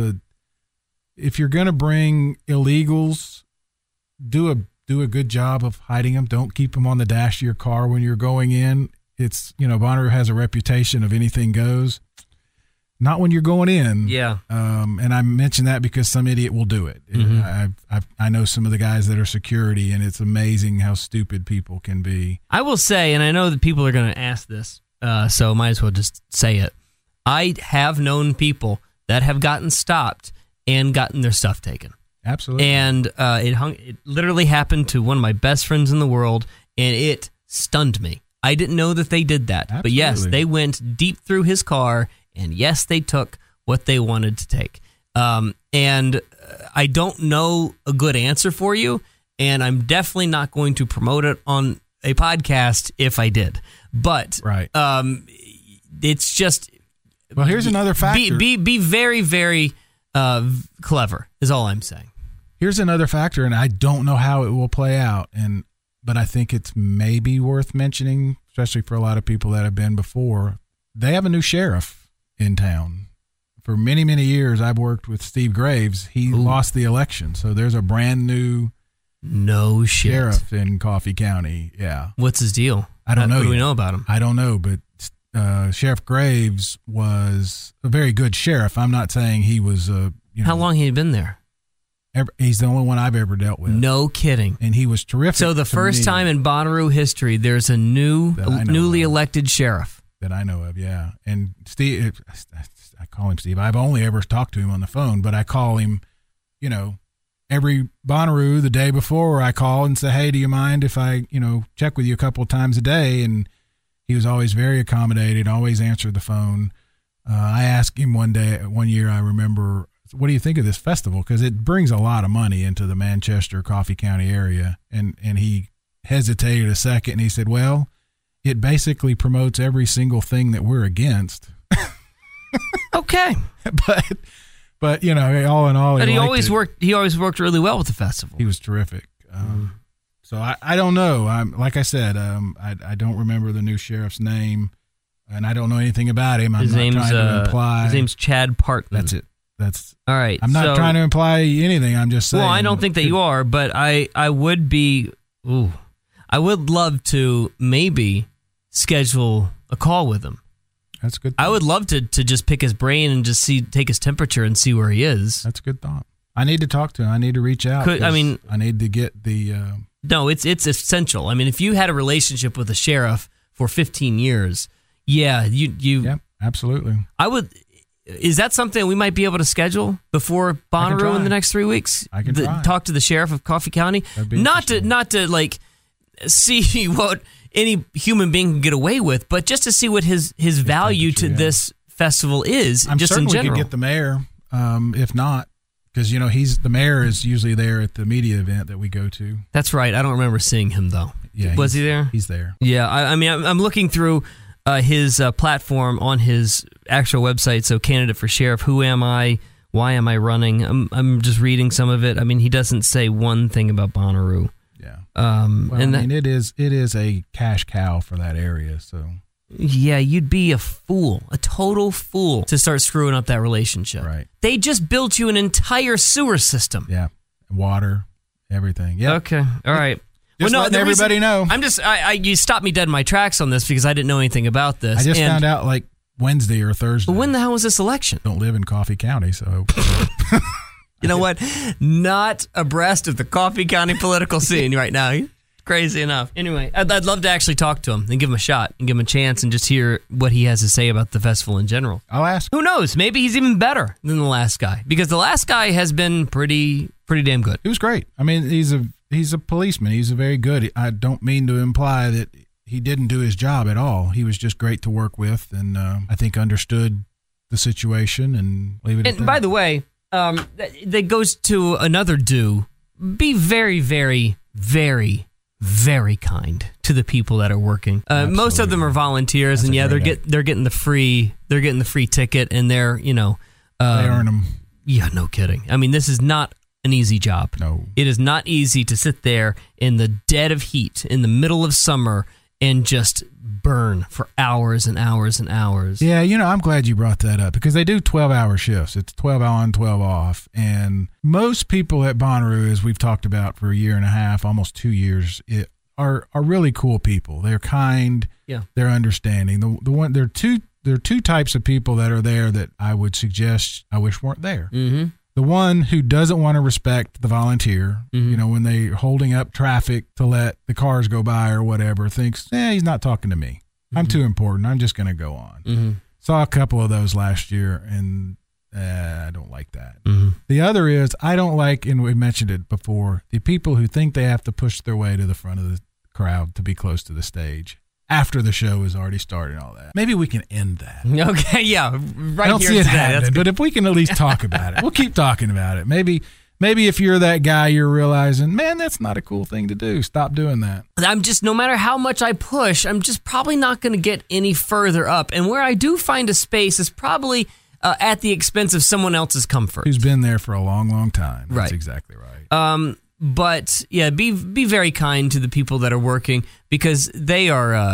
if you're going to bring illegals, do a good job of hiding them. Don't keep them on the dash of your car when you're going in. It's, Bonnaroo has a reputation of anything goes. Not when you're going in. Yeah. And I mention that because some idiot will do it. I know some of the guys that are security, and it's amazing how stupid people can be. I will say, and I know that people are going to ask this, so might as well just say it. I have known people that have gotten stopped and gotten their stuff taken. Absolutely. And it literally happened to one of my best friends in the world, and it stunned me. I didn't know that they did that. Absolutely. But yes, they went deep through his car, and yes, they took what they wanted to take. And I don't know a good answer for you, and I'm definitely not going to promote it on a podcast if I did. But right. It's just... Well, here's another factor. Be very, very clever is all I'm saying. Here's another factor, and I don't know how it will play out, but I think it's maybe worth mentioning, especially for a lot of people that have been before. They have a new sheriff in town. For many, many years, I've worked with Steve Graves. He lost the election, so there's a brand new sheriff in Coffee County. Yeah. What's his deal? I don't know. What do we know about him? I don't know, but Sheriff Graves was a very good sheriff. I'm not saying he was How long had he been there? He's the only one I've ever dealt with. No kidding. And he was terrific. So the first time in Bonnaroo history, there's a newly elected sheriff. That I know of, yeah. And Steve, I call him Steve. I've only ever talked to him on the phone, but I call him, every Bonnaroo the day before. I call and say, hey, do you mind if I, check with you a couple of times a day? And he was always very accommodated, always answered the phone. I asked him one year, I remember, what do you think of this festival? Because it brings a lot of money into the Manchester, Coffee County area. And he hesitated a second, and he said, well, it basically promotes every single thing that we're against. Okay. But all in all, he always worked really well with the festival. He was terrific. So I don't know. Like I said, I don't remember the new sheriff's name, and I don't know anything about him. His name's Chad Parton. That's it. That's all right. I'm not trying to imply anything. I'm just saying. Well, I don't think that you are, but I would be. I would love to maybe schedule a call with him. That's a good. I would love to just pick his brain and just take his temperature and see where he is. That's a good thought. I need to talk to him. I need to reach out. I need to get the. No, it's essential. I mean, if you had a relationship with a sheriff for 15 years, yeah, you. Yep, absolutely. I would. Is that something we might be able to schedule before Bonnaroo in the next 3 weeks? I can try. Talk to the sheriff of Coffee County. Not to like see what any human being can get away with, but just to see what his value to this festival is. I'm just certain in general. We could get the mayor, if not, because the mayor is usually there at the media event that we go to. That's right. I don't remember seeing him though. Yeah, was he there? He's there. Yeah, I mean, I'm looking through his platform on his actual website. So, candidate for sheriff. Who am I? Why am I running? I'm just reading some of it. I mean, he doesn't say one thing about Bonnaroo. Yeah. It is a cash cow for that area. So. Yeah, you'd be a fool, a total fool, to start screwing up that relationship. Right. They just built you an entire sewer system. Yeah. Water, everything. Yeah. Okay. All right. Just letting everybody know. I'm just, you stopped me dead in my tracks on this because I didn't know anything about this. I just found out like Wednesday or Thursday. When the hell was this election? Don't live in Coffee County, so. You know what? Not abreast of the Coffee County political scene right now. Crazy enough. Anyway, I'd love to actually talk to him and give him a shot and give him a chance and just hear what he has to say about the festival in general. I'll ask. Who knows? Maybe he's even better than the last guy because the last guy has been pretty damn good. It was great. I mean, he's a policeman. He's a very good. I don't mean to imply that he didn't do his job at all. He was just great to work with, and I think understood the situation and leave it at that. And by the way, that goes to another do. Be very, very, very, very kind to the people that are working. Most of them are volunteers, and yeah, they're getting the free ticket, and they're they earn them. Yeah, no kidding. I mean, this is not an easy job. No, it is not easy to sit there in the dead of heat in the middle of summer and just burn for hours and hours and hours. Yeah, I'm glad you brought that up because they do 12-hour shifts. It's 12 on, 12 off. And most people at Bonnaroo, as we've talked about for a year and a half, almost 2 years, are really cool people. They're kind. Yeah. They're understanding. There are two types of people that are there that I would suggest I wish weren't there. Mm-hmm. The one who doesn't want to respect the volunteer, when they're holding up traffic to let the cars go by or whatever, thinks, he's not talking to me. I'm too important. I'm just going to go on. Mm-hmm. Saw a couple of those last year, and I don't like that. Mm-hmm. The other is I don't like, and we mentioned it before, the people who think they have to push their way to the front of the crowd to be close to the stage after the show has already started and all that. Maybe we can end that. Okay, yeah, right. I don't here see it today. happening, but if we can at least talk about it, we'll keep talking about it. Maybe if you're that guy, you're realizing, man, that's not a cool thing to do. Stop doing that. I'm just, no matter how much I push, I'm just probably not going to get any further up. And where I do find a space is probably at the expense of someone else's comfort. Who's been there for a long, long time. That's right. Exactly right. But yeah, be very kind to the people that are working because they've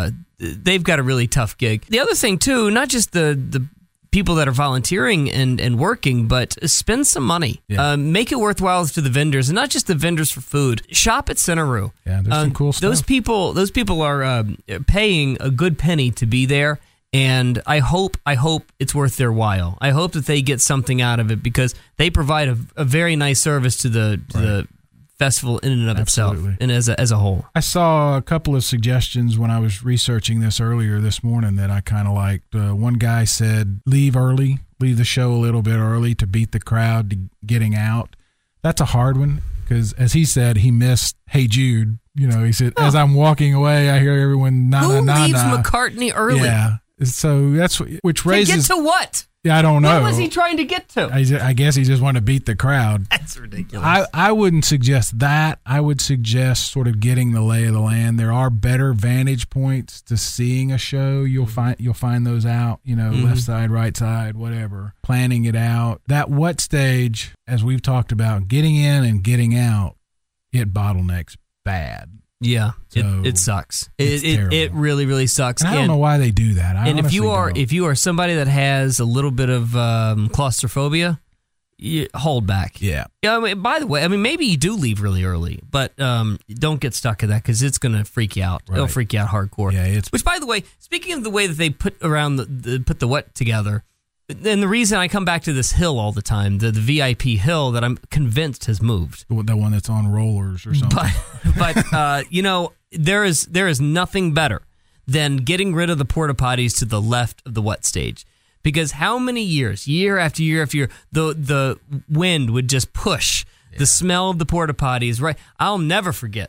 got a really tough gig. The other thing too, not just the people that are volunteering and working, but spend some money. Yeah. Make it worthwhile to the vendors, and not just the vendors for food. Shop at Centeroo. Yeah, there's some cool stuff. Those people are paying a good penny to be there. And I hope it's worth their while. I hope that they get something out of it because they provide a very nice service to the festival in and of Absolutely. itself and as a whole. I saw a couple of suggestions when I was researching this earlier this morning that I kind of liked. One guy said, leave the show a little bit early to beat the crowd to getting out. That's a hard one because, as he said, he missed Hey Jude. He said, as I'm walking away, I hear everyone Who leaves McCartney early? Yeah. So that's which raises. To get to what? Yeah, I don't know. What was he trying to get to? I guess he just wanted to beat the crowd. That's ridiculous. I wouldn't suggest that. I would suggest sort of getting the lay of the land. There are better vantage points to seeing a show. You'll find those out. Left side, right side, whatever. Planning it out. That what stage, as we've talked about, getting in and getting out, it bottlenecks bad. Yeah, So it sucks. terrible. It really, really sucks. And I don't know why they do that. And if you are somebody that has a little bit of claustrophobia, you hold back. Yeah. I mean, by the way, maybe you do leave really early, but don't get stuck in that because it's going to freak you out. Right. It'll freak you out hardcore. Yeah, Which, by the way, speaking of the way that they put around put the what together, and the reason I come back to this hill all the time, the VIP hill that I'm convinced has moved. The one that's on rollers or something. But there is nothing better than getting rid of the porta potties to the left of the what stage. Because how many years, year after year after year, the wind would just push the smell of the porta potties. Right, I'll never forget.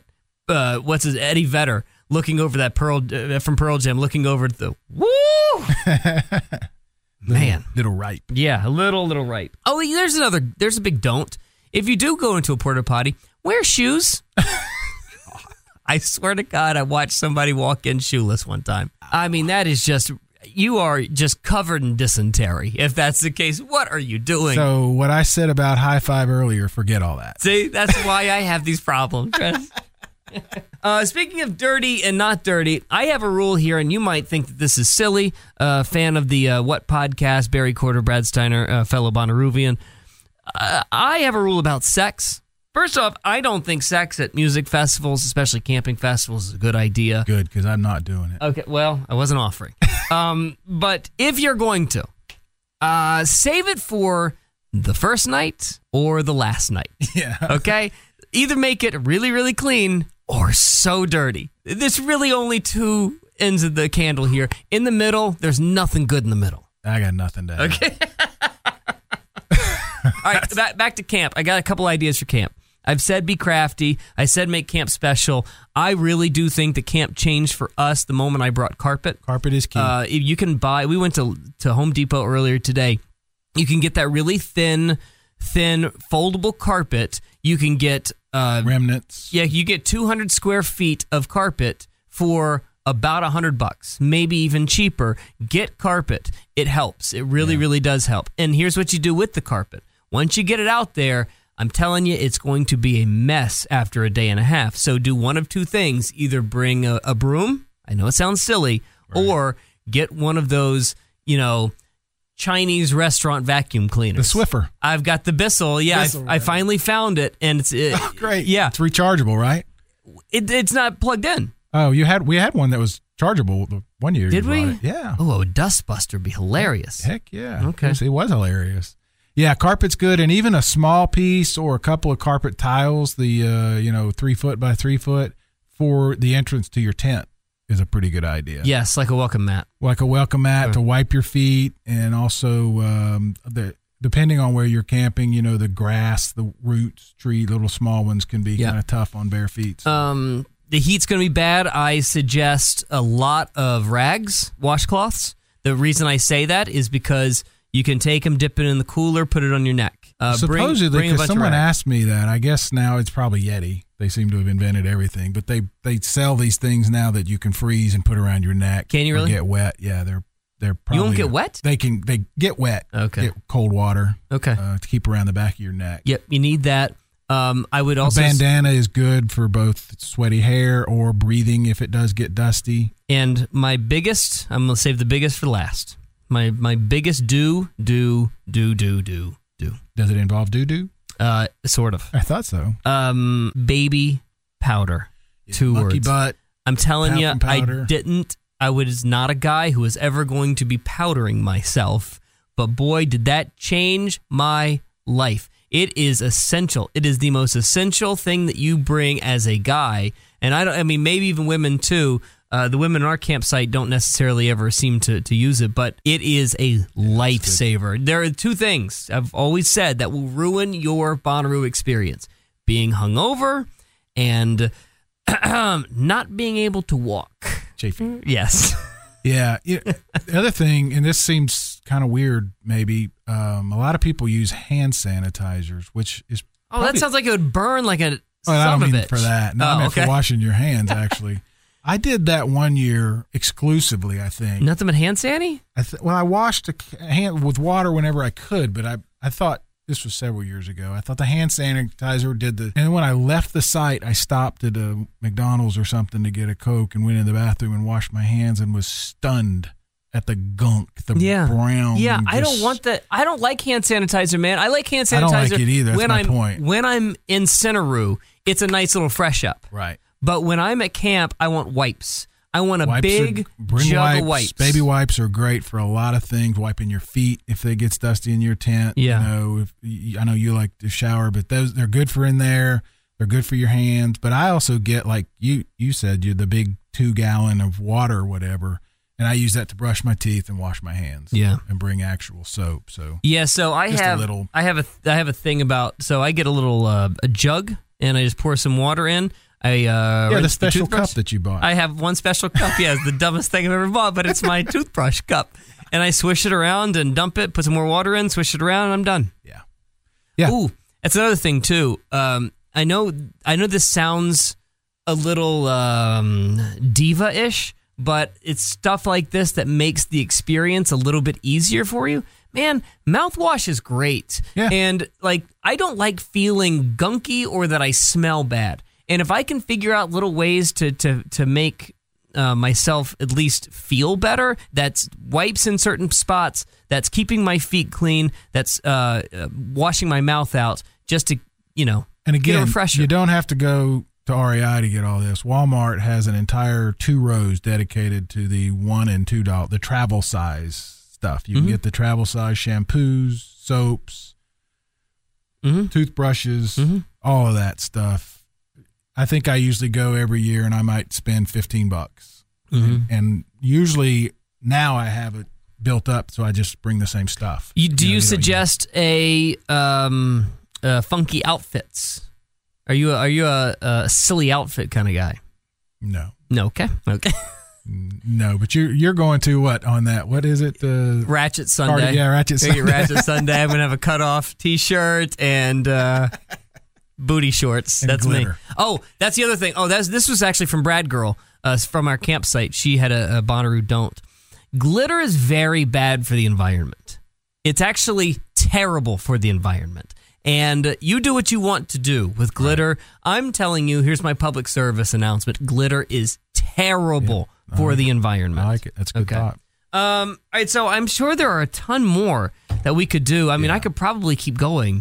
Eddie Vedder looking over that from Pearl Jam, looking over at the woo. Man, little ripe. Yeah, a little ripe. Oh, there's a big don't. If you do go into a porta potty, wear shoes. I swear to God, I watched somebody walk in shoeless one time. That is just. You are just covered in dysentery. If that's the case, what are you doing? So what I said about high five earlier, forget all that. See, that's why I have these problems. Speaking of dirty and not dirty, I have a rule here, and you might think that this is silly. Fan of the What podcast, Barry Corder, Brad Steiner, fellow Bonnaroovian. I have a rule about sex First off, I don't think sex at music festivals, especially camping festivals, is a good idea. Good, because I'm not doing it. Okay, well, I wasn't offering. But if you're going to, save it for the first night or the last night. Yeah. Okay? Either make it really, really clean or so dirty. There's really only two ends of the candle here. In the middle, there's nothing good in the middle. I got nothing to add. Okay. All right, back to camp. I got a couple ideas for camp. I've said be crafty. I said make camp special. I really do think the camp changed for us the moment I brought carpet. Carpet is key. You can buy, we went to Home Depot earlier today. You can get that really thin foldable carpet. You can get remnants. Yeah, you get 200 square feet of carpet for about $100, maybe even cheaper. Get carpet. It helps. It really, really does help. And here's what you do with the carpet. Once you get it out there, I'm telling you, it's going to be a mess after a day and a half. So do one of two things. Either bring a broom. I know it sounds silly. Right. Or get one of those, Chinese restaurant vacuum cleaners. The Swiffer. I've got the Bissell. Yeah, Bissell, I finally found it. And it's great. Yeah. It's rechargeable, right? It's not plugged in. Oh, we had one that was chargeable the one year. Did we? Yeah. Oh, a dust buster would be hilarious. Heck yeah. Okay. It was hilarious. Yeah, carpet's good, and even a small piece or a couple of carpet tiles, the 3 foot by 3 foot for the entrance to your tent is a pretty good idea. Yes, like a welcome mat. Like a welcome mat to wipe your feet, and also depending on where you're camping, the grass, the roots, tree, little small ones can be kind of tough on bare feet. So. The heat's going to be bad. I suggest a lot of rags, washcloths. The reason I say that is because you can take them, dip it in the cooler, put it on your neck. Supposedly, bring because someone asked me that, I guess now it's probably Yeti. They seem to have invented everything, but they sell these things now that you can freeze and put around your neck. Can you really? Get wet? Yeah, they're probably. You won't get wet? They get wet. Okay. Get cold water. Okay. To keep around the back of your neck. Yep, you need that. I would also. A bandana is good for both sweaty hair or breathing if it does get dusty. And my biggest, I'm going to save the biggest for last. My biggest do. Does it involve doo-doo? Sort of. I thought so. Baby powder. Yeah, 2 words. Monkey butt. I'm telling you, I was not a guy who was ever going to be powdering myself, but boy, did that change my life. It is essential. It is the most essential thing that you bring as a guy. And maybe even women too. The women in our campsite don't necessarily ever seem to use it, but it is a lifesaver. There are 2 things I've always said that will ruin your Bonnaroo experience: being hungover and not being able to walk. Chafing. Yes. Yeah. The other thing, and this seems kind of weird, maybe, a lot of people use hand sanitizers, which is. That sounds like it would burn like a. I don't mean for that. No, I meant for washing your hands, actually. I did that one year exclusively, I think. Nothing but hand sanitizer? I washed a hand with water whenever I could, but I thought, this was several years ago, I thought the hand sanitizer did the... And when I left the site, I stopped at a McDonald's or something to get a Coke and went in the bathroom and washed my hands and was stunned at the gunk, the brown. Yeah, I don't want that. I don't like hand sanitizer, man. I like hand sanitizer. I don't like it either. That's my point. When I'm in Centeroo, it's a nice little fresh up. Right. But when I'm at camp, I want wipes. I want a big jug of wipes. Baby wipes are great for a lot of things. Wiping your feet if it gets dusty in your tent. Yeah. I know you like to shower, but they're good for in there. They're good for your hands. But I also get, like you said, the big 2-gallon of water or whatever, and I use that to brush my teeth and wash my hands. Yeah. And bring actual soap. So so I have a thing about, so I get a little a jug and I just pour some water in. The special cup that you bought. I have one special cup. Yeah, it's the dumbest thing I've ever bought, but it's my toothbrush cup. And I swish it around and dump it, put some more water in, swish it around, and I'm done. Yeah. Ooh, that's another thing, too. I know this sounds a little diva-ish, but it's stuff like this that makes the experience a little bit easier for you. Man, mouthwash is great. Yeah. And, I don't like feeling gunky or that I smell bad. And if I can figure out little ways to make myself at least feel better, that's wipes in certain spots, that's keeping my feet clean, that's washing my mouth out, just to, And Get a again, refresher. you don't have to go to REI to get all this. Walmart has an entire 2 rows dedicated to the $1 and $2, the travel size stuff. You can get the travel size shampoos, soaps, toothbrushes, all of that stuff. I think I usually go every year and I might spend $15. And usually now I have it built up, so I just bring the same stuff. Do you suggest a funky outfits? Are you a silly outfit kind of guy? No. No. Okay. No, but you're going to what on that? What is it? The Ratchet Sunday. Party, yeah, Ratchet Sunday. Ratchet Sunday. I'm gonna have a cutoff T-shirt and booty shorts. And that's glitter. me. Oh, that's the other thing. Oh, this was actually from Brad Girl from our campsite. She had a Bonnaroo don't. Glitter is very bad for the environment. It's actually terrible for the environment. And you do what you want to do with glitter. Right. I'm telling you, here's my public service announcement. Glitter is terrible for the environment. I like it. That's a good thought. All right, so I'm sure there are a ton more that we could do. I mean, I could probably keep going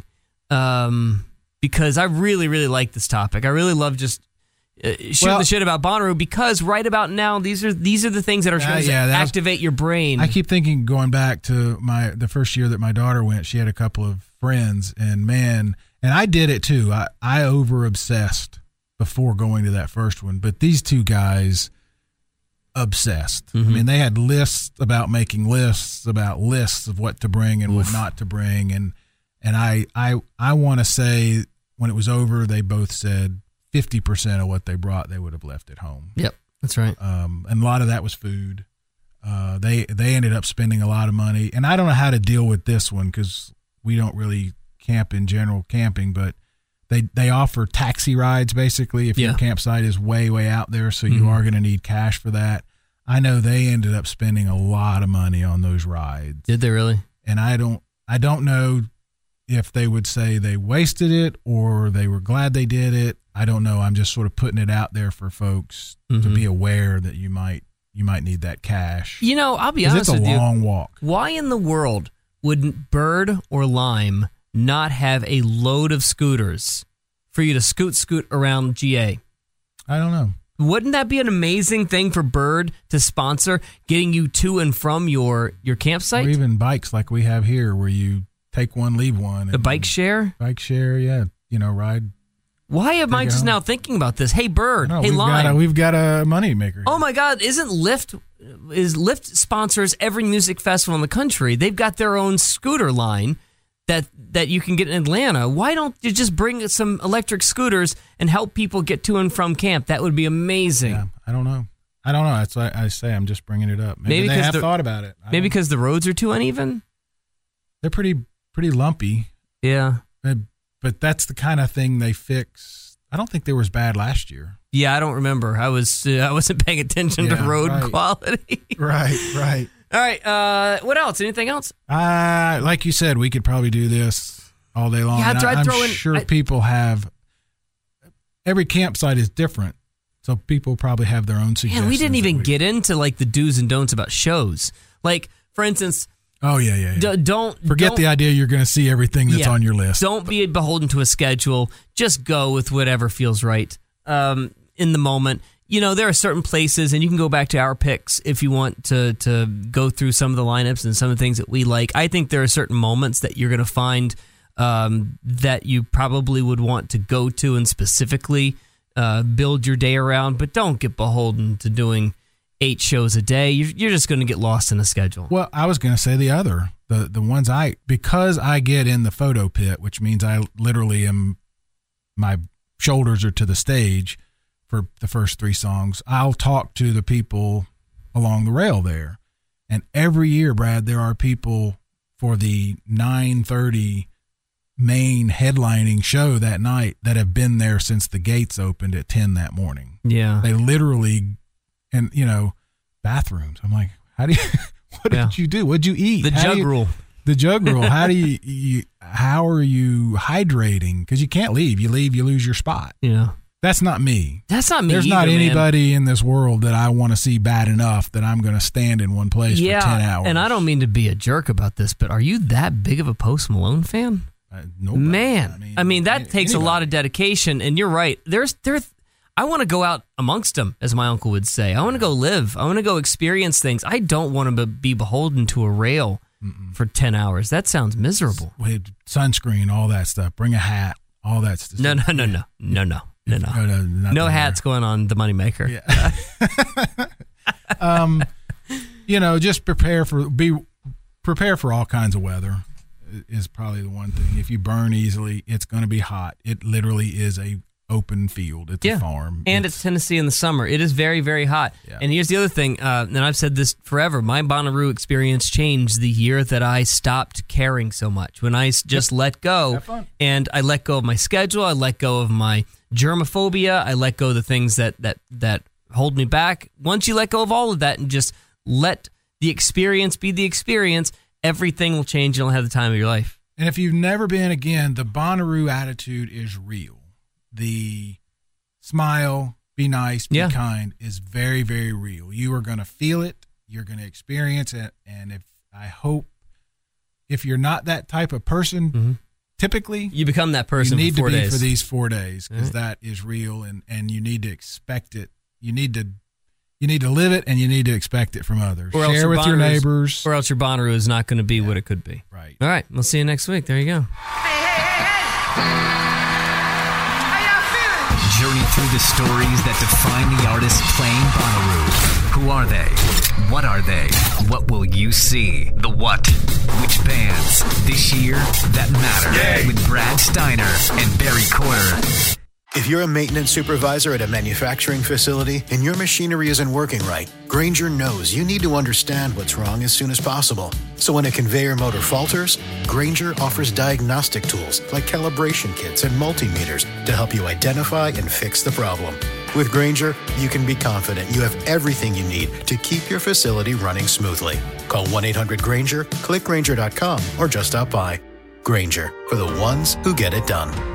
because I really, really like this topic. I really love just shooting the shit about Bonnaroo because right about now, these are the things that are trying to activate your brain. I keep thinking, going back to the first year that my daughter went, she had a couple of friends, and man, and I did it too. I over obsessed before going to that first one, but these two guys obsessed. I mean, they had lists about making lists about lists of what to bring and what not to bring, and I want to say when it was over, they both said 50% of what they brought they would have left at home. Yep, that's right. And a lot of that was food. They ended up spending a lot of money, and I don't know how to deal with this one because we don't really camp in general camping, but they offer taxi rides basically if your campsite is way, way out there, so you are going to need cash for that. I know they ended up spending a lot of money on those rides. Did they really? And I don't know if they would say they wasted it or they were glad they did it. I don't know. I'm just sort of putting it out there for folks to be aware that you might need that cash. You know, I'll be honest with you. It's a long walk. Why in the world would Bird or Lime not have a load of scooters for you to scoot around GA? I don't know. Wouldn't that be an amazing thing for Bird to sponsor, getting you to and from your campsite? Or even bikes like we have here where you take one, leave one. The bike share? Bike share, yeah. Ride. Why am I just now thinking about this? Hey, Bird. Hey, Lime. We've got a money maker here. Oh, my God. Lyft sponsors every music festival in the country. They've got their own scooter line that you can get in Atlanta. Why don't you just bring some electric scooters and help people get to and from camp? That would be amazing. Yeah, I don't know. That's why I say I'm just bringing it up. Maybe they have thought about it. Maybe because the roads are too uneven? They're pretty lumpy. Yeah. But that's the kind of thing they fix. I don't think they were as bad last year. Yeah, I don't remember. I wasn't paying attention to road quality. Right. All right. What else? Anything else? Like you said, we could probably do this all day long. Yeah, I'm sure people have. Every campsite is different, so people probably have their own suggestions. Man, we didn't even get into like the do's and don'ts about shows. Like, for instance. Oh yeah. Don't forget the idea you're going to see everything that's on your list. Don't be beholden to a schedule. Just go with whatever feels right in the moment. There are certain places, and you can go back to our picks if you want to go through some of the lineups and some of the things that we like. I think there are certain moments that you're going to find that you probably would want to go to and specifically build your day around, but don't get beholden to doing 8 shows a day. You're just going to get lost in a schedule. Well, I was going to say the ones because I get in the photo pit, which means I literally my shoulders are to the stage for the first 3 songs. I'll talk to the people along the rail there. And every year, Brad, there are people for the 9:30 main headlining show that night that have been there since the gates opened at 10 that morning. Yeah. They literally, and bathrooms. I'm like, what did you do? What'd you eat? The jug rule. The jug rule. How do how are you hydrating? Because you can't leave. You leave, you lose your spot. Yeah. That's not me. That's not me. There's either, not anybody man. in this world that I want to see bad enough that I'm going to stand in one place for 10 hours. And I don't mean to be a jerk about this, but are you that big of a Post Malone fan? Nobody. Man, I mean that takes a lot of dedication, and you're right. I want to go out amongst them, as my uncle would say. I want to go live. I want to go experience things. I don't want to be beholden to a rail for 10 hours. That sounds miserable. With sunscreen, all that stuff. Bring a hat, all that stuff. No hats going on the Moneymaker. Yeah. Just prepare for all kinds of weather is probably the one thing. If you burn easily, it's going to be hot. It literally is a open field. It's a farm. And it's Tennessee in the summer. It is very, very hot. Yeah. And here's the other thing, and I've said this forever, my Bonnaroo experience changed the year that I stopped caring so much. When I just let go, and I let go of my schedule, I let go of my germophobia, I let go of the things that hold me back. Once you let go of all of that and just let the experience be the experience, everything will change. You'll have the time of your life. And if you've never been, again, the Bonnaroo attitude is real. The smile, be nice, be kind is very, very real. You are going to feel it. You're going to experience it. And if you're not that type of person, typically you become that person. You need for 4 to be days. for these 4 days because that is real, and you need to expect it. You need to live it, and you need to expect it from others. Share with your neighbors, or else your Bonnaroo is not going to be what it could be. Right. All right. We'll see you next week. There you go. Journey through the stories that define the artists playing Bonnaroo. Who are they? What are they? What will you see? The what? Which bands this year that matter? With Brad Steiner and Barry Corder. If you're a maintenance supervisor at a manufacturing facility and your machinery isn't working right, Grainger knows you need to understand what's wrong as soon as possible. So when a conveyor motor falters, Grainger offers diagnostic tools like calibration kits and multimeters to help you identify and fix the problem. With Grainger, you can be confident you have everything you need to keep your facility running smoothly. Call 1-800-GRAINGER, click Grainger.com, or just stop by. Grainger, for the ones who get it done.